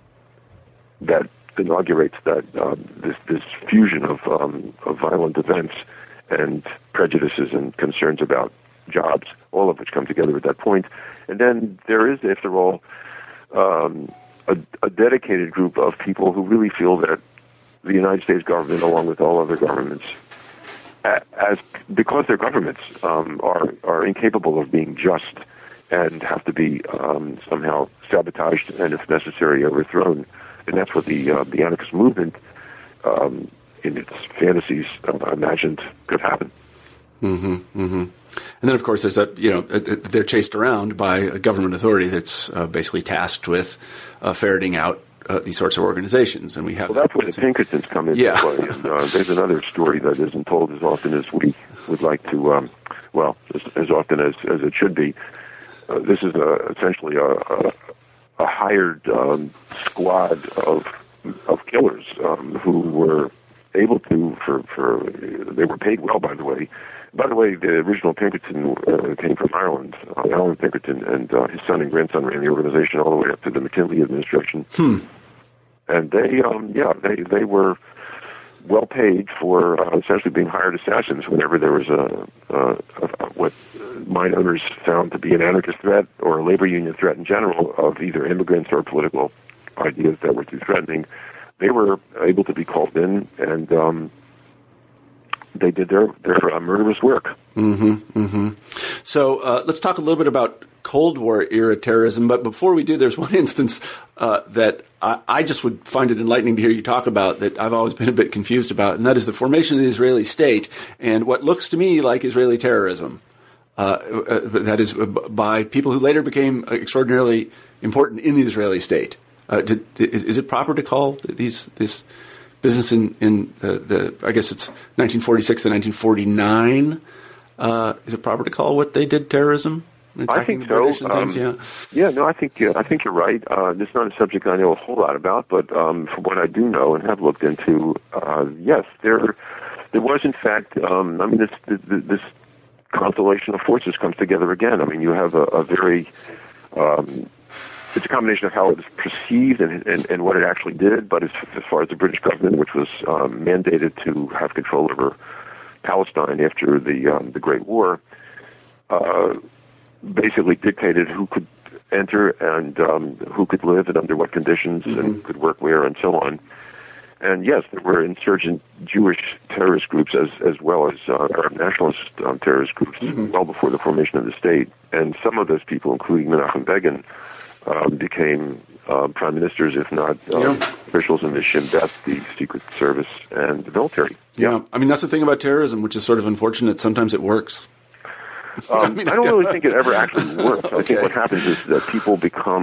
that inaugurates that uh, this, this fusion of, um, of violent events and prejudices and concerns about jobs, all of which come together at that point. And then there is, after all, um, a, a dedicated group of people who really feel that the United States government, along with all other governments, as because their governments um, are are incapable of being just and have to be um, somehow sabotaged and, if necessary, overthrown. And that's what the uh, the anarchist movement, um, in its fantasies, uh, imagined could happen. Mm-hmm, mm-hmm. And then, of course, there's that, you know, they're chased around by a government authority that's uh, basically tasked with uh, ferreting out Uh, these sorts of organizations, and we have. Well, that's where the Pinkertons come into yeah. play. And, uh, there's another story that isn't told as often as we would like to. Um, well, as, as often as, as it should be. Uh, this is a, essentially a, a, a hired um, squad of of killers um, who were able to, for for they were paid well, by the way. By the way, the original Pinkerton uh, came from Ireland. Uh, Alan Pinkerton and uh, his son and grandson ran the organization all the way up to the McKinley administration. Hmm. And they, um, yeah, they they were well paid for uh, essentially being hired assassins whenever there was a, a, a what mine owners found to be an anarchist threat or a labor union threat in general of either immigrants or political ideas that were too threatening. They were able to be called in and. Um, They did their their uh, murderous work. Mm-hmm, mm-hmm. So uh, let's talk a little bit about Cold War era terrorism. But before we do, there's one instance uh, that I, I just would find it enlightening to hear you talk about that I've always been a bit confused about, and that is the formation of the Israeli state and what looks to me like Israeli terrorism. Uh, uh, that is by people who later became extraordinarily important in the Israeli state. Uh, did, is, is it proper to call these this? Business in, in uh, the, I guess it's nineteen forty-six to nineteen forty-nine. Uh, is it proper to call what they did terrorism? I think so. Um, yeah. yeah, no, I think uh, I think you're right. Uh, this is not a subject I know a whole lot about, but um, from what I do know and have looked into, uh, yes, there there was in fact. Um, I mean, this this constellation of forces comes together again. I mean, you have a, a very um, it's a combination of how it was perceived and, and, and what it actually did, but as, as far as the British government, which was um, mandated to have control over Palestine after the um, the Great War, uh, basically dictated who could enter and um, who could live and under what conditions mm-hmm. and could work where and so on. And yes, there were insurgent Jewish terrorist groups as as well as uh, Arab nationalist um, terrorist groups mm-hmm. well before the formation of the state. And some of those people, including Menachem Begin, Um, became uh, prime ministers, if not um, yeah. officials in the Shin Bet, the Secret Service, and the military. Yeah. yeah, I mean that's the thing about terrorism, which is sort of unfortunate. Sometimes it works. Um, I, mean, I don't really think it ever actually works. okay. I think what happens is that people become,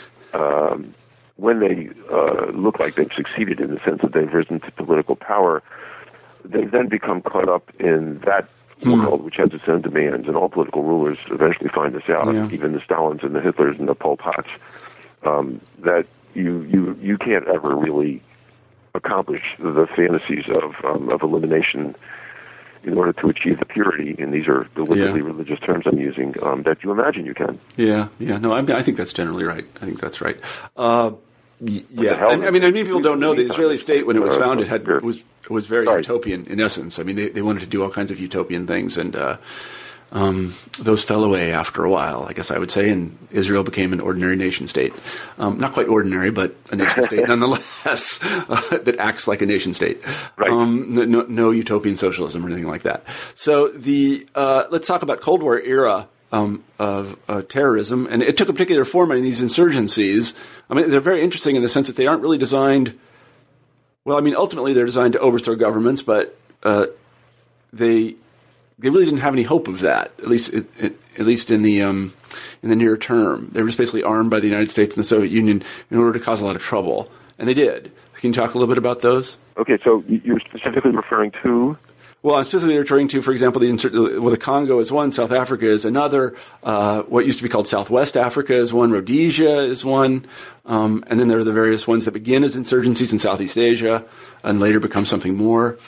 um, when they uh, look like they've succeeded in the sense that they've risen to political power, they then become caught up in that world, which has its own demands, and all political rulers eventually find this out, yeah. even the Stalins and the Hitlers and the Pol Pots, um, that you, you you can't ever really accomplish the fantasies of um, of elimination in order to achieve the purity, and these are deliberately yeah. religious terms I'm using, um, that you imagine you can. Yeah, yeah, no, I, I think that's generally right. I think that's right. Uh, Yeah, and, I mean, I mean, people don't know the Israeli state when it was founded had was was very Sorry. utopian in essence. I mean, they they wanted to do all kinds of utopian things, and uh, um, those fell away after a while, I guess I would say, and Israel became an ordinary nation state. Um, not quite ordinary, but a nation state nonetheless uh, that acts like a nation state. Right. Um, no, no utopian socialism or anything like that. So the uh, let's talk about Cold War era um, of uh, terrorism, and it took a particular form in these insurgencies. I mean, they're very interesting in the sense that they aren't really designed. Well, I mean, ultimately they're designed to overthrow governments, but uh, they. They really didn't have any hope of that, at least at, at least in the um, in the near term. They were just basically armed by the United States and the Soviet Union in order to cause a lot of trouble, and they did. Can you talk a little bit about those? Okay, so you're specifically referring to? Well, I'm specifically referring to, for example, the insur- well, the Congo is one, South Africa is another. Uh, what used to be called Southwest Africa is one, Rhodesia is one, um, and then there are the various ones that begin as insurgencies in Southeast Asia and later become something more.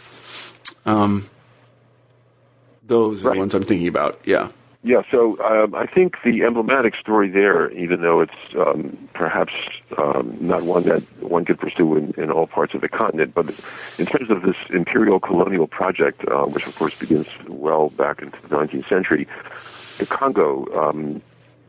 Um, Those are right. the ones I'm thinking about, yeah. Yeah, so um, I think the emblematic story there, even though it's um, perhaps um, not one that one could pursue in, in all parts of the continent, but in terms of this imperial colonial project, uh, which of course begins well back into the nineteenth century, the Congo, um,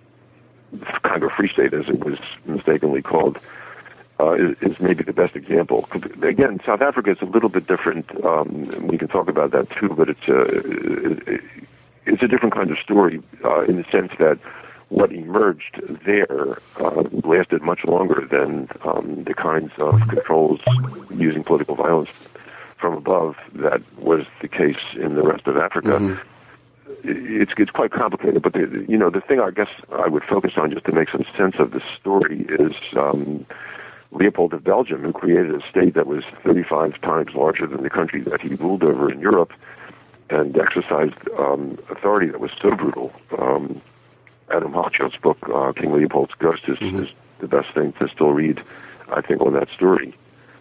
Congo Free State, as it was mistakenly called, Uh, is, is maybe the best example. Again, South Africa is a little bit different. Um, we can talk about that too, but it's a it's a different kind of story uh, in the sense that what emerged there uh, lasted much longer than um, the kinds of controls using political violence from above that was the case in the rest of Africa. Mm-hmm. It's it's quite complicated, but the, you know the thing I guess I would focus on just to make some sense of the story is. Um, Leopold of Belgium, who created a state that was thirty-five times larger than the country that he ruled over in Europe, and exercised um, authority that was so brutal. Um, Adam Hochschild's book, uh, King Leopold's Ghost, is, mm-hmm. is the best thing to still read, I think, on that story.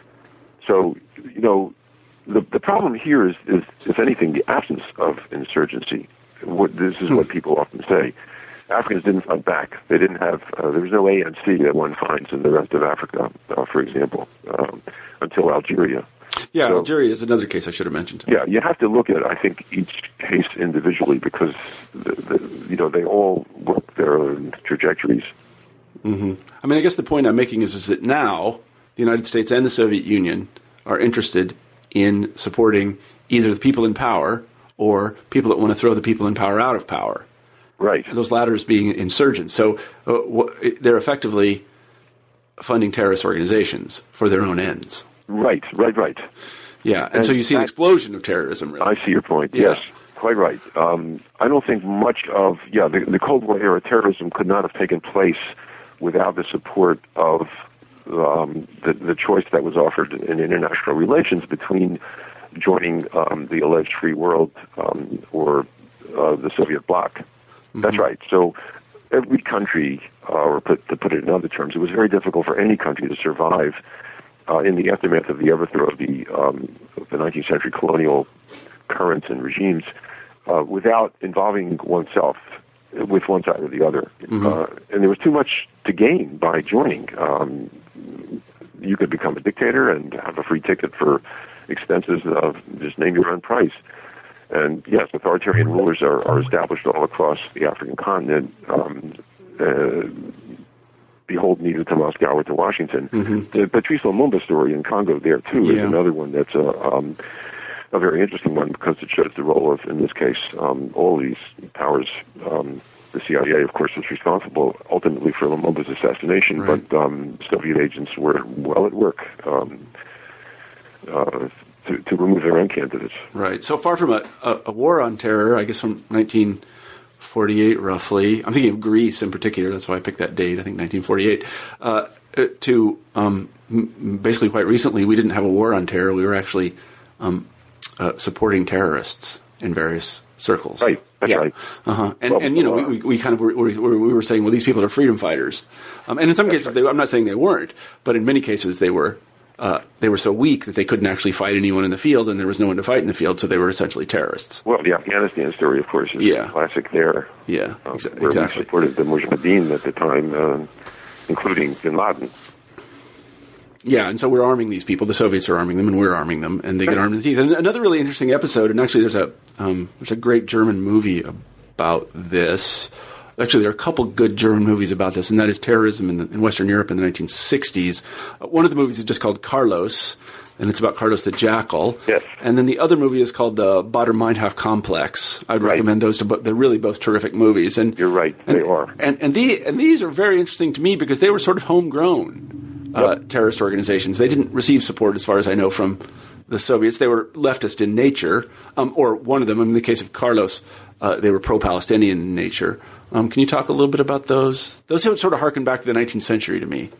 So, you know, the the problem here is, is if anything, the absence of insurgency. What, this is what people often say. Africans didn't fight back. They didn't have, uh, there was no A N C that one finds in the rest of Africa, uh, for example, um, until Algeria. Yeah, so, Algeria is another case I should have mentioned. Yeah, you have to look at, I think, each case individually because, the, the, you know, they all work their own trajectories. Mm-hmm. I mean, I guess the point I'm making is, is that now the United States and the Soviet Union are interested in supporting either the people in power or people that want to throw the people in power out of power. Right. Those latter being insurgents. So uh, w- they're effectively funding terrorist organizations for their own ends. Right, right, right. Yeah, and, and so you see that, an explosion of terrorism, really. I see your point, yeah. Yes, quite right. Um, I don't think much of, yeah, the, the Cold War era terrorism could not have taken place without the support of um, the, the choice that was offered in international relations between joining um, the alleged free world um, or uh, the Soviet bloc. Mm-hmm. That's right. So every country, uh, or put, to put it in other terms, it was very difficult for any country to survive uh, in the aftermath of the overthrow of the, um, of the nineteenth century colonial currents and regimes uh, without involving oneself with one side or the other. Mm-hmm. Uh, and there was too much to gain by joining. Um, you could become a dictator and have a free ticket for expenses of just name your own price. And yes, authoritarian rulers are, are established all across the African continent. Um, uh, behold, neither to Moscow or to Washington. Mm-hmm. The Patrice Lumumba story in Congo there, too, yeah. is another one that's a, um, a very interesting one because it shows the role of, in this case, um, all these powers. Um, the C I A, of course, was responsible ultimately for Lumumba's assassination, right. but um, Soviet agents were well at work um, uh, To, to remove their own candidates. Right. So far from a, a, a war on terror, I guess from nineteen forty-eight roughly, I'm thinking of Greece in particular, that's why I picked that date, I think nineteen forty-eight, uh, to um, basically quite recently, we didn't have a war on terror. We were actually um, uh, supporting terrorists in various circles. Right. That's yeah. right. Uh-huh. And, well, and, you know, uh, we, we kind of were, we were saying, well, these people are freedom fighters. Um, and in some cases, right. they, I'm not saying they weren't, but in many cases they were. Uh, they were so weak that they couldn't actually fight anyone in the field, and there was no one to fight in the field, so they were essentially terrorists. Well, the Afghanistan story, of course, is yeah. classic there. Yeah, um, exa- where exactly. we supported the Mujahideen at the time, uh, including bin Laden. Yeah, and so we're arming these people. The Soviets are arming them, and we're arming them, and they get armed in the teeth. And another really interesting episode, and actually there's a um, there's a great German movie about this. Actually, there are a couple good German movies about this, and that is terrorism in, the, in Western Europe in the nineteen sixties. Uh, one of the movies is just called Carlos, and it's about Carlos the Jackal. Yes. And then the other movie is called the Baader-Meinhof Complex. I'd right. recommend those to both. They're really both terrific movies. And you're right, and, they are. And and, the, and these are very interesting to me because they were sort of homegrown uh, yep. terrorist organizations. They didn't receive support, as far as I know, from the Soviets. They were leftist in nature, um, or one of them. In the case of Carlos, uh, they were pro-Palestinian in nature. Um, can you talk a little bit about those? Those sort of harken back to the nineteenth century to me.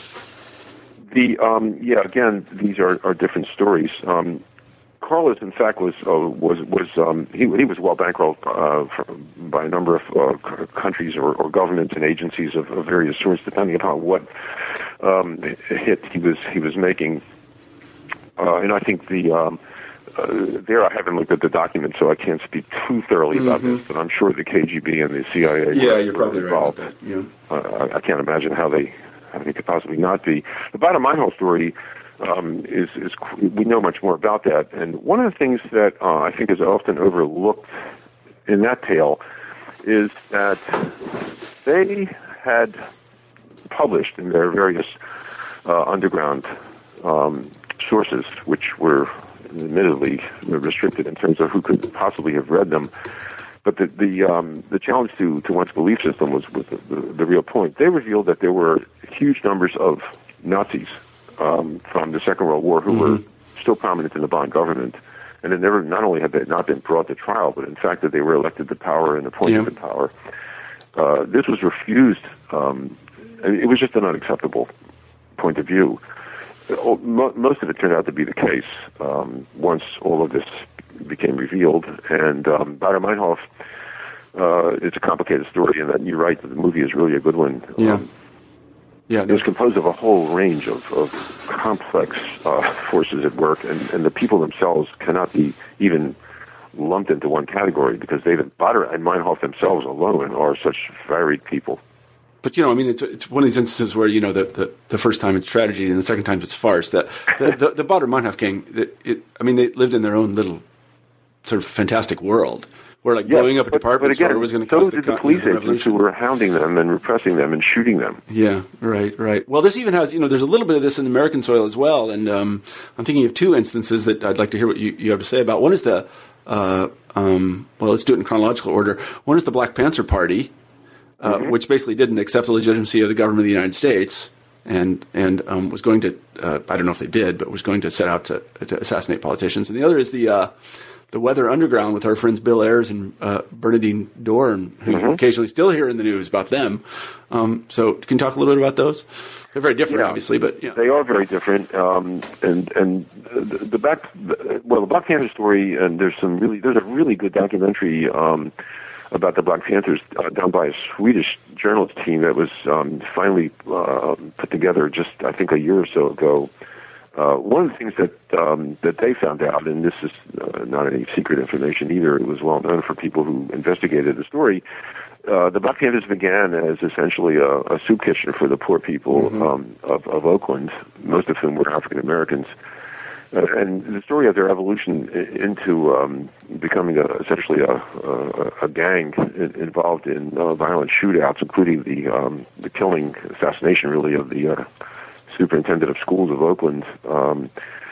The um, yeah, again, these are, are different stories. Um, Carlos, in fact, was uh, was was um, he he was well bankrolled uh, by a number of uh, countries or, or governments and agencies of, of various sorts, depending upon what um, hit he was he was making. Uh, and I think the um, uh, there I haven't looked at the document, so I can't speak too thoroughly mm-hmm. about this. But I'm sure the K G B and the C I A yeah, were, you're probably were involved. Right about that. Yeah. Uh, I, I can't imagine how they how they could possibly not be. The Baader-Meinhof story um, is is we know much more about that. And one of the things that uh, I think is often overlooked in that tale is that they had published in their various uh, underground um, sources, which were admittedly restricted in terms of who could possibly have read them. But the the, um, the challenge to, to one's belief system was, was the, the, the real point. They revealed that there were huge numbers of Nazis um, from the Second World War who mm-hmm. were still prominent in the Bonn government, and it never not only had they not been brought to trial, but in fact that they were elected to power and appointed yeah. to power. Uh, this was refused. Um, it was just an unacceptable point of view. Most of it turned out to be the case um, once all of this became revealed. And um, Baader-Meinhof, uh, it's a complicated story, and that you're right, the movie is really a good one. Yeah. Um, yeah, it was composed of a whole range of, of complex uh, forces at work, and, and the people themselves cannot be even lumped into one category because they, Baader and Meinhof themselves alone are such varied people. But, you know, I mean, it's it's one of these instances where, you know, the, the, the first time it's tragedy and the second time it's farce. That the, the, the Baader-Meinhof gang, it, it, I mean, they lived in their own little sort of fantastic world where, like, yes, blowing up a but, department but again, store was going to so cause did the, the police the agents who were hounding them and repressing them and shooting them. Yeah, right, right. Well, this even has, you know, there's a little bit of this in American soil as well. And um, I'm thinking of two instances that I'd like to hear what you, you have to say about. One is the, uh, um, well, let's do it in chronological order. One is the Black Panther Party. Uh, mm-hmm. Which basically didn't accept the legitimacy of the government of the United States, and and um, was going to uh, I don't know if they did, but was going to set out to, to assassinate politicians. And the other is the uh, the Weather Underground with our friends Bill Ayers and uh, Bernadine Dorn, who mm-hmm. you occasionally still hear in the news about them. Um, so can you talk a little bit about those? They're very different, yeah, obviously, but yeah. They are very different. Um, and and the, the back well, the Black Panther story, and there's some really there's a really good documentary. Um, about the Black Panthers uh, done by a Swedish journalist team that was um, finally uh, put together just, I think, a year or so ago. Uh, one of the things that um, that they found out, and this is uh, not any secret information either, it was well known for people who investigated the story, uh, the Black Panthers began as essentially a, a soup kitchen for the poor people mm-hmm. um, of, of Oakland, most of whom were African Americans. Uh, and the story of their evolution into um, becoming a, essentially a, a, a gang involved in uh, violent shootouts, including the um, the killing, assassination, really, of the uh, superintendent of schools of Oakland, um,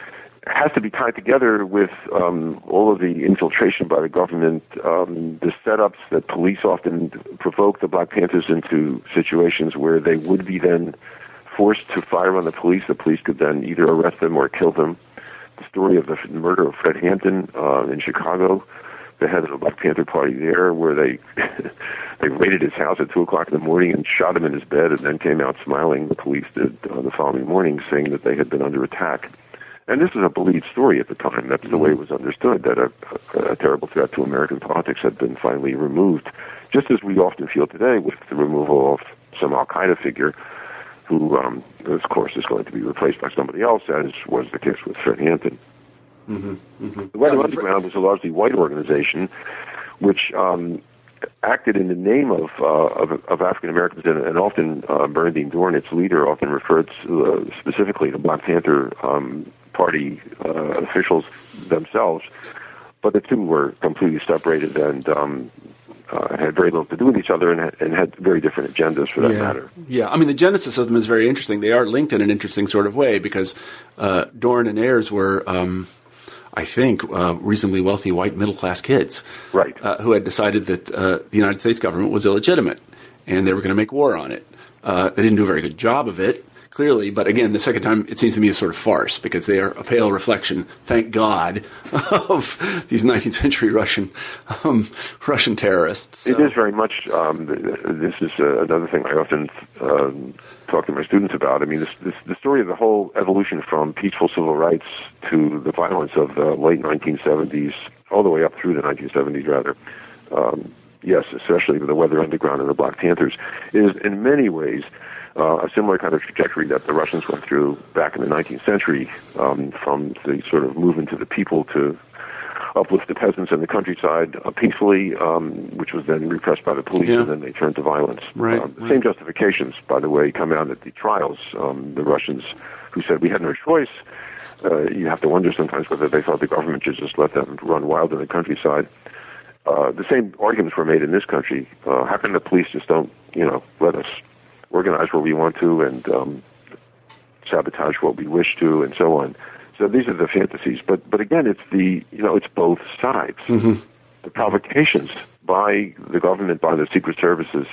has to be tied together with um, all of the infiltration by the government, um, the setups that police often provoke the Black Panthers into situations where they would be then forced to fire on the police. The police could then either arrest them or kill them. The story of the murder of Fred Hampton uh, in Chicago, the head of the Black Panther Party there, where they they raided his house at two o'clock in the morning and shot him in his bed, and then came out smiling. The police did uh, the following morning, saying that they had been under attack. And this was a believed story at the time. That's the way it was understood, that a, a, a terrible threat to American politics had been finally removed, just as we often feel today with the removal of some Al-Qaeda figure who, um, of course, is going to be replaced by somebody else, as was the case with Fred Hampton. Mm-hmm, mm-hmm. The Weather Underground was a largely white organization, which um, acted in the name of uh, of, of African Americans, and, and often uh, Bernadine Dorn, its leader, often referred to, uh, specifically to Black Panther um, Party uh, officials themselves. But the two were completely separated, and um, uh, had very little to do with each other and had, and had very different agendas for that yeah. matter. Yeah, I mean, the genesis of them is very interesting. They are linked in an interesting sort of way because uh, Dorn and Ayers were, um, I think, uh, reasonably wealthy white middle-class kids. Right. Uh, who had decided that uh, the United States government was illegitimate and they were going to make war on it. Uh, they didn't do a very good job of it, clearly, but again, the second time, it seems to me a sort of farce because they are a pale reflection, thank God, of these nineteenth century Russian um, Russian terrorists. So. It is very much, um, this is uh, another thing I often um, talk to my students about. I mean, this, this, the story of the whole evolution from peaceful civil rights to the violence of the late nineteen seventies, all the way up through the nineteen seventies, rather, um, yes, especially with the Weather Underground and the Black Panthers, is in many ways Uh, a similar kind of trajectory that the Russians went through back in the nineteenth century, um, from the sort of movement to the people to uplift the peasants in the countryside uh, peacefully, um, which was then repressed by the police, yeah. and then they turned to violence. Right, uh, the right. same justifications, by the way, come out at the trials. Um, the Russians who said we had no choice, uh, you have to wonder sometimes whether they thought the government should just let them run wild in the countryside. Uh, the same arguments were made in this country. Uh, how come the police just don't, you know, let us organize where we want to and um, sabotage what we wish to, and so on. So these are the fantasies. But but again, it's the you know it's both sides. Mm-hmm. The provocations by the government, by the secret services,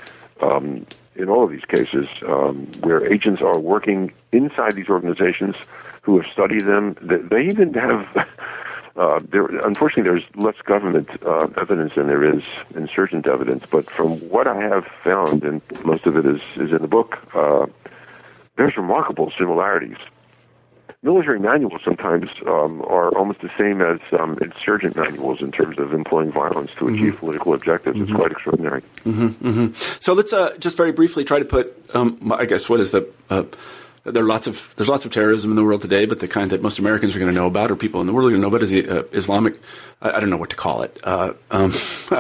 um, in all of these cases, um, where agents are working inside these organizations who have studied them. They, they even have. Uh, there, unfortunately, there's less government uh, evidence than there is insurgent evidence. But from what I have found, and most of it is, is in the book, uh, there's remarkable similarities. Military manuals sometimes um, are almost the same as um, insurgent manuals in terms of employing violence to achieve mm-hmm. political objectives. Mm-hmm. It's quite extraordinary. Mm-hmm, mm-hmm. So let's uh, just very briefly try to put, um, I guess, what is the... Uh, There are lots of there's lots of terrorism in the world today, but the kind that most Americans are going to know about, or people in the world are going to know about, is the uh, Islamic. I, I don't know what to call it. Uh, um,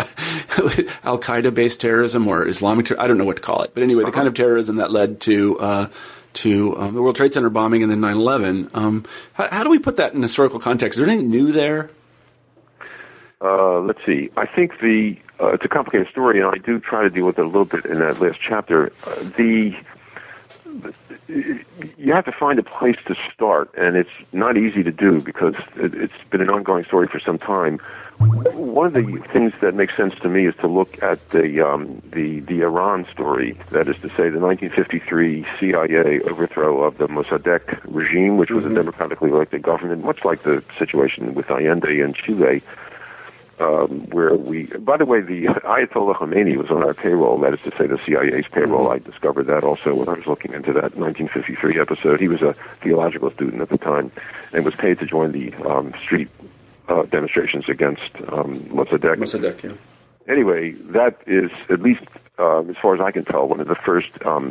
Al Qaeda based terrorism or Islamic. Ter- I don't know what to call it. But anyway, uh-huh. the kind of terrorism that led to uh, to um, the World Trade Center bombing and then nine eleven. Um, how, how do we put that in historical context? Is there anything new there? Uh, let's see. I think the uh, it's a complicated story, and I do try to deal with it a little bit in that last chapter. Uh, the You have to find a place to start, and it's not easy to do because it, it's been an ongoing story for some time. One of the things that makes sense to me is to look at the um, the the Iran story. That is to say, the nineteen fifty-three C I A overthrow of the Mossadegh regime, which was mm-hmm. a democratically elected government, much like the situation with Allende in Chile. Um, where we, by the way, the Ayatollah Khomeini was on our payroll, that is to say the C I A's payroll. I discovered that also when I was looking into that nineteen fifty-three episode. He was a theological student at the time and was paid to join the um, street uh, demonstrations against um, Mossadegh. Mossadegh, yeah. Anyway, that is, at least uh, as far as I can tell, one of the first um,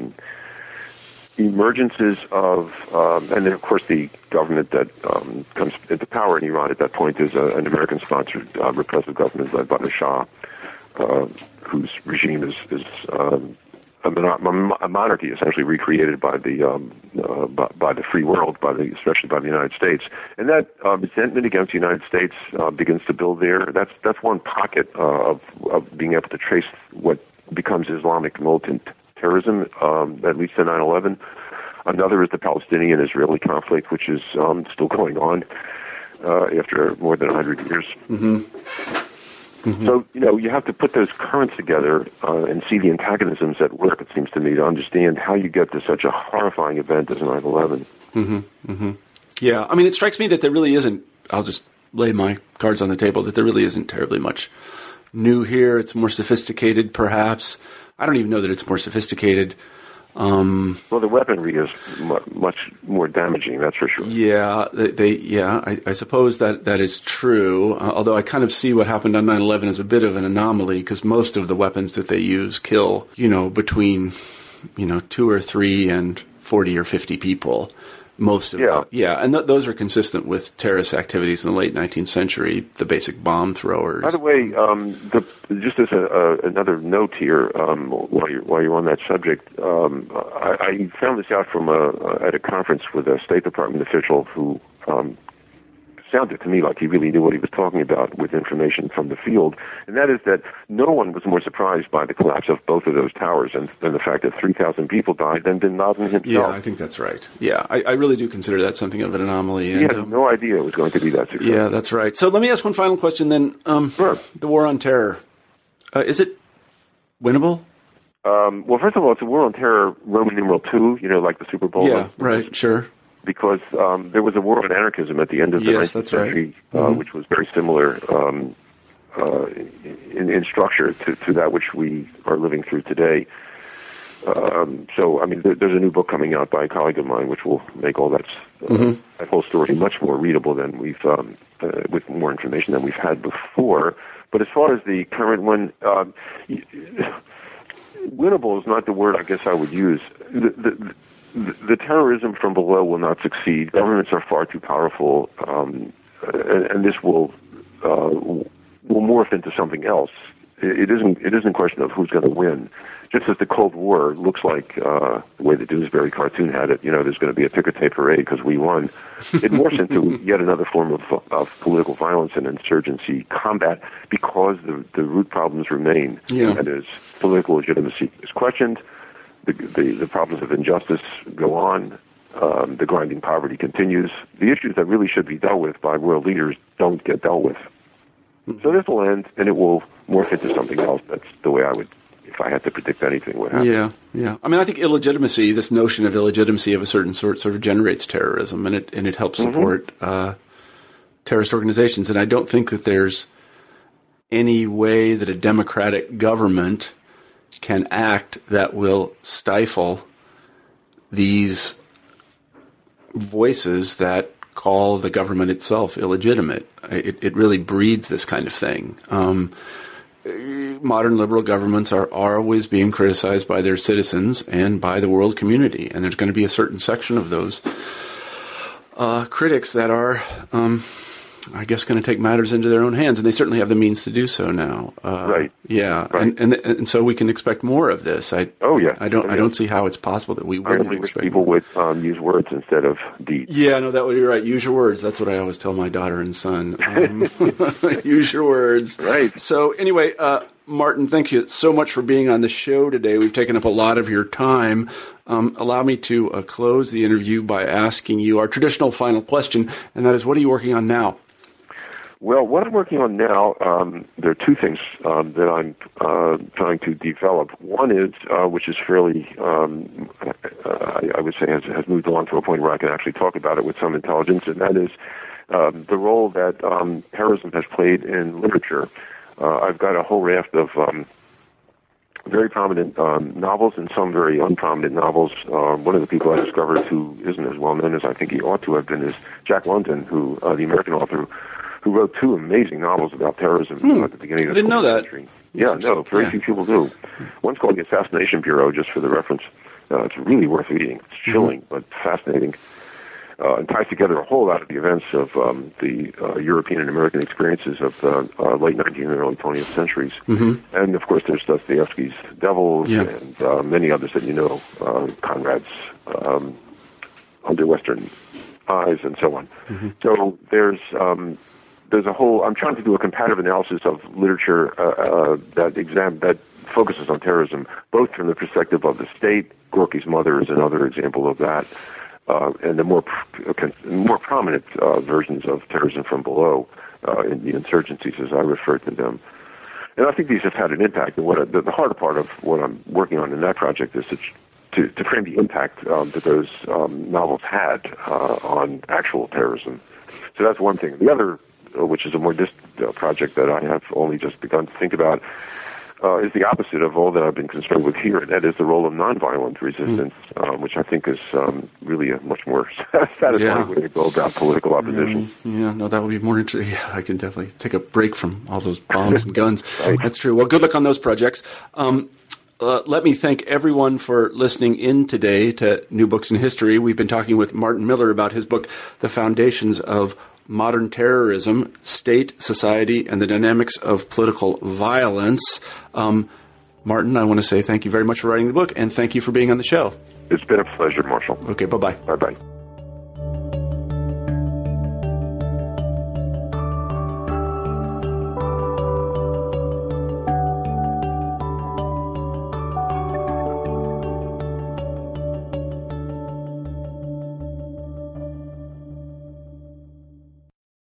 emergences of, um, and then of course the government that um, comes into power in Iran at that point is a, an American-sponsored uh, repressive government led by the Shah, uh, whose regime is, is um, a, mon- a monarchy essentially recreated by the um, uh, by, by the free world, by the especially by the United States, and that uh, resentment against the United States uh, begins to build there. That's that's one pocket uh, of of being able to trace what becomes Islamic militant terrorism, um, at least in nine eleven. Another is the Palestinian-Israeli conflict, which is um, still going on uh, after more than one hundred years. Mm-hmm. Mm-hmm. So, you know, you have to put those currents together uh, and see the antagonisms at work, it seems to me, to understand how you get to such a horrifying event as nine eleven. Mm-hmm. Mm-hmm. Yeah, I mean, it strikes me that there really isn't, I'll just lay my cards on the table, that there really isn't terribly much new here. It's more sophisticated, perhaps. I don't even know that it's more sophisticated. Um, well, the weaponry is mu- much more damaging, that's for sure. Yeah, they, they yeah, I, I suppose that that is true. Uh, although I kind of see what happened on nine eleven as a bit of an anomaly because most of the weapons that they use kill, you know, between, you know, two or three and forty or fifty people. Most of yeah, them. Yeah, and th- those are consistent with terrorist activities in the late nineteenth century, the basic bomb throwers. By the way, um, the, just as a, a, another note here, um, while, you're, while you're on that subject, um, I, I found this out from a, at a conference with a State Department official who um, sounded to me like he really knew what he was talking about with information from the field, and that is that no one was more surprised by the collapse of both of those towers and than the fact that three thousand people died than bin Laden himself. Yeah, I think that's right. Yeah, I, I really do consider that something of an anomaly. And, he had um, no idea it was going to be that successful. Yeah, that's right. So let me ask one final question then. Um, sure. The war on terror, uh, is it winnable? Um, well, first of all, it's a war on terror, Roman numeral two, you know, like the Super Bowl. Yeah, right, sure. Because um, there was a war on anarchism at the end of the yes, nineteenth that's right. century, uh, mm-hmm. which was very similar um, uh, in, in structure to, to that which we are living through today. Um, so, I mean, there, there's a new book coming out by a colleague of mine, which will make all that, uh, mm-hmm. that whole story much more readable than we've, um, uh, with more information than we've had before. But as far as the current one, um, winnable is not the word I guess I would use. The, the, the, the terrorism from below will not succeed. Governments are far too powerful, um, and, and this will uh, will morph into something else. It isn't. It isn't a question of who's going to win. Just as the Cold War looks like uh, the way the Doonesbury cartoon had it, you know, there's going to be a ticker tape parade because we won. It morphs into yet another form of, of political violence and insurgency combat because the, the root problems remain. Yeah. That is, political legitimacy is questioned. The, the, the problems of injustice go on. Um, the grinding poverty continues. The issues that really should be dealt with by world leaders don't get dealt with. So this will end, and it will morph into something else. That's the way I would, if I had to predict anything, would happen. Yeah, yeah. I mean, I think illegitimacy, this notion of illegitimacy of a certain sort, sort of generates terrorism, and it and it helps support mm-hmm. uh, terrorist organizations. And I don't think that there's any way that a democratic government can act that will stifle these voices that call the government itself illegitimate. It, it really breeds this kind of thing. Um, modern liberal governments are, are always being criticized by their citizens and by the world community, and there's going to be a certain section of those uh, critics that are, um, I guess, going to take matters into their own hands, and they certainly have the means to do so now. Uh, right. Yeah. Right. And, and and so we can expect more of this. I. Oh yeah. I don't. Oh, yeah. I don't see how it's possible that we I wouldn't only wish expect people more. would um, use words instead of deeds. Yeah, no, that would be right. Use your words. That's what I always tell my daughter and son. Um, use your words. Right. So anyway, uh, Martin, thank you so much for being on the show today. We've taken up a lot of your time. Um, allow me to uh, close the interview by asking you our traditional final question, and that is, what are you working on now? Well, what I'm working on now, um, there are two things um, that I'm uh, trying to develop. One is, uh, which is fairly, um, I, I would say, has, has moved along to a point where I can actually talk about it with some intelligence, and that is um, the role that um, terrorism has played in literature. Uh, I've got a whole raft of um, very prominent um, novels and some very unprominent novels. Uh, one of the people I discovered who isn't as well known as I think he ought to have been is Jack London, who uh, the American author who wrote two amazing novels about terrorism hmm. at the beginning of the I didn't know that. century. Yeah, no, very yeah. few people do. One's called The Assassination Bureau, just for the reference. Uh, it's really worth reading. It's chilling, mm-hmm. but fascinating. Uh, and ties together a whole lot of the events of um, the uh, European and American experiences of the uh, late nineteenth and early twentieth centuries. Mm-hmm. And, of course, there's Dostoevsky's Devils yeah. and uh, many others that you know, uh, Conrad's um, Under Western Eyes and so on. Mm-hmm. So there's... Um, There's a whole. I'm trying to do a comparative analysis of literature uh, uh, that exam that focuses on terrorism, both from the perspective of the state. Gorky's Mother is another example of that, uh, and the more pr- more prominent uh, versions of terrorism from below, uh, in the insurgencies, as I refer to them. And I think these have had an impact. And what I, the, the harder part of what I'm working on in that project is to to, to frame the impact um, that those um, novels had uh, on actual terrorism. So that's one thing. The other, which is a more distant uh, project that I have only just begun to think about, uh, is the opposite of all that I've been concerned with here, and that is the role of nonviolent resistance, mm. um, which I think is um, really a much more satisfying yeah. way to go about political opposition. Yeah, yeah, no, that would be more interesting. Yeah, I can definitely take a break from all those bombs and guns. Right. That's true. Well, good luck on those projects. Um, Uh, let me thank everyone for listening in today to New Books in History. We've been talking with Martin Miller about his book, The Foundations of Modern Terrorism, State, Society, and the Dynamics of Political Violence. Um, Martin, I want to say thank you very much for writing the book, and thank you for being on the show. It's been a pleasure, Marshall. Okay, bye-bye. Bye-bye.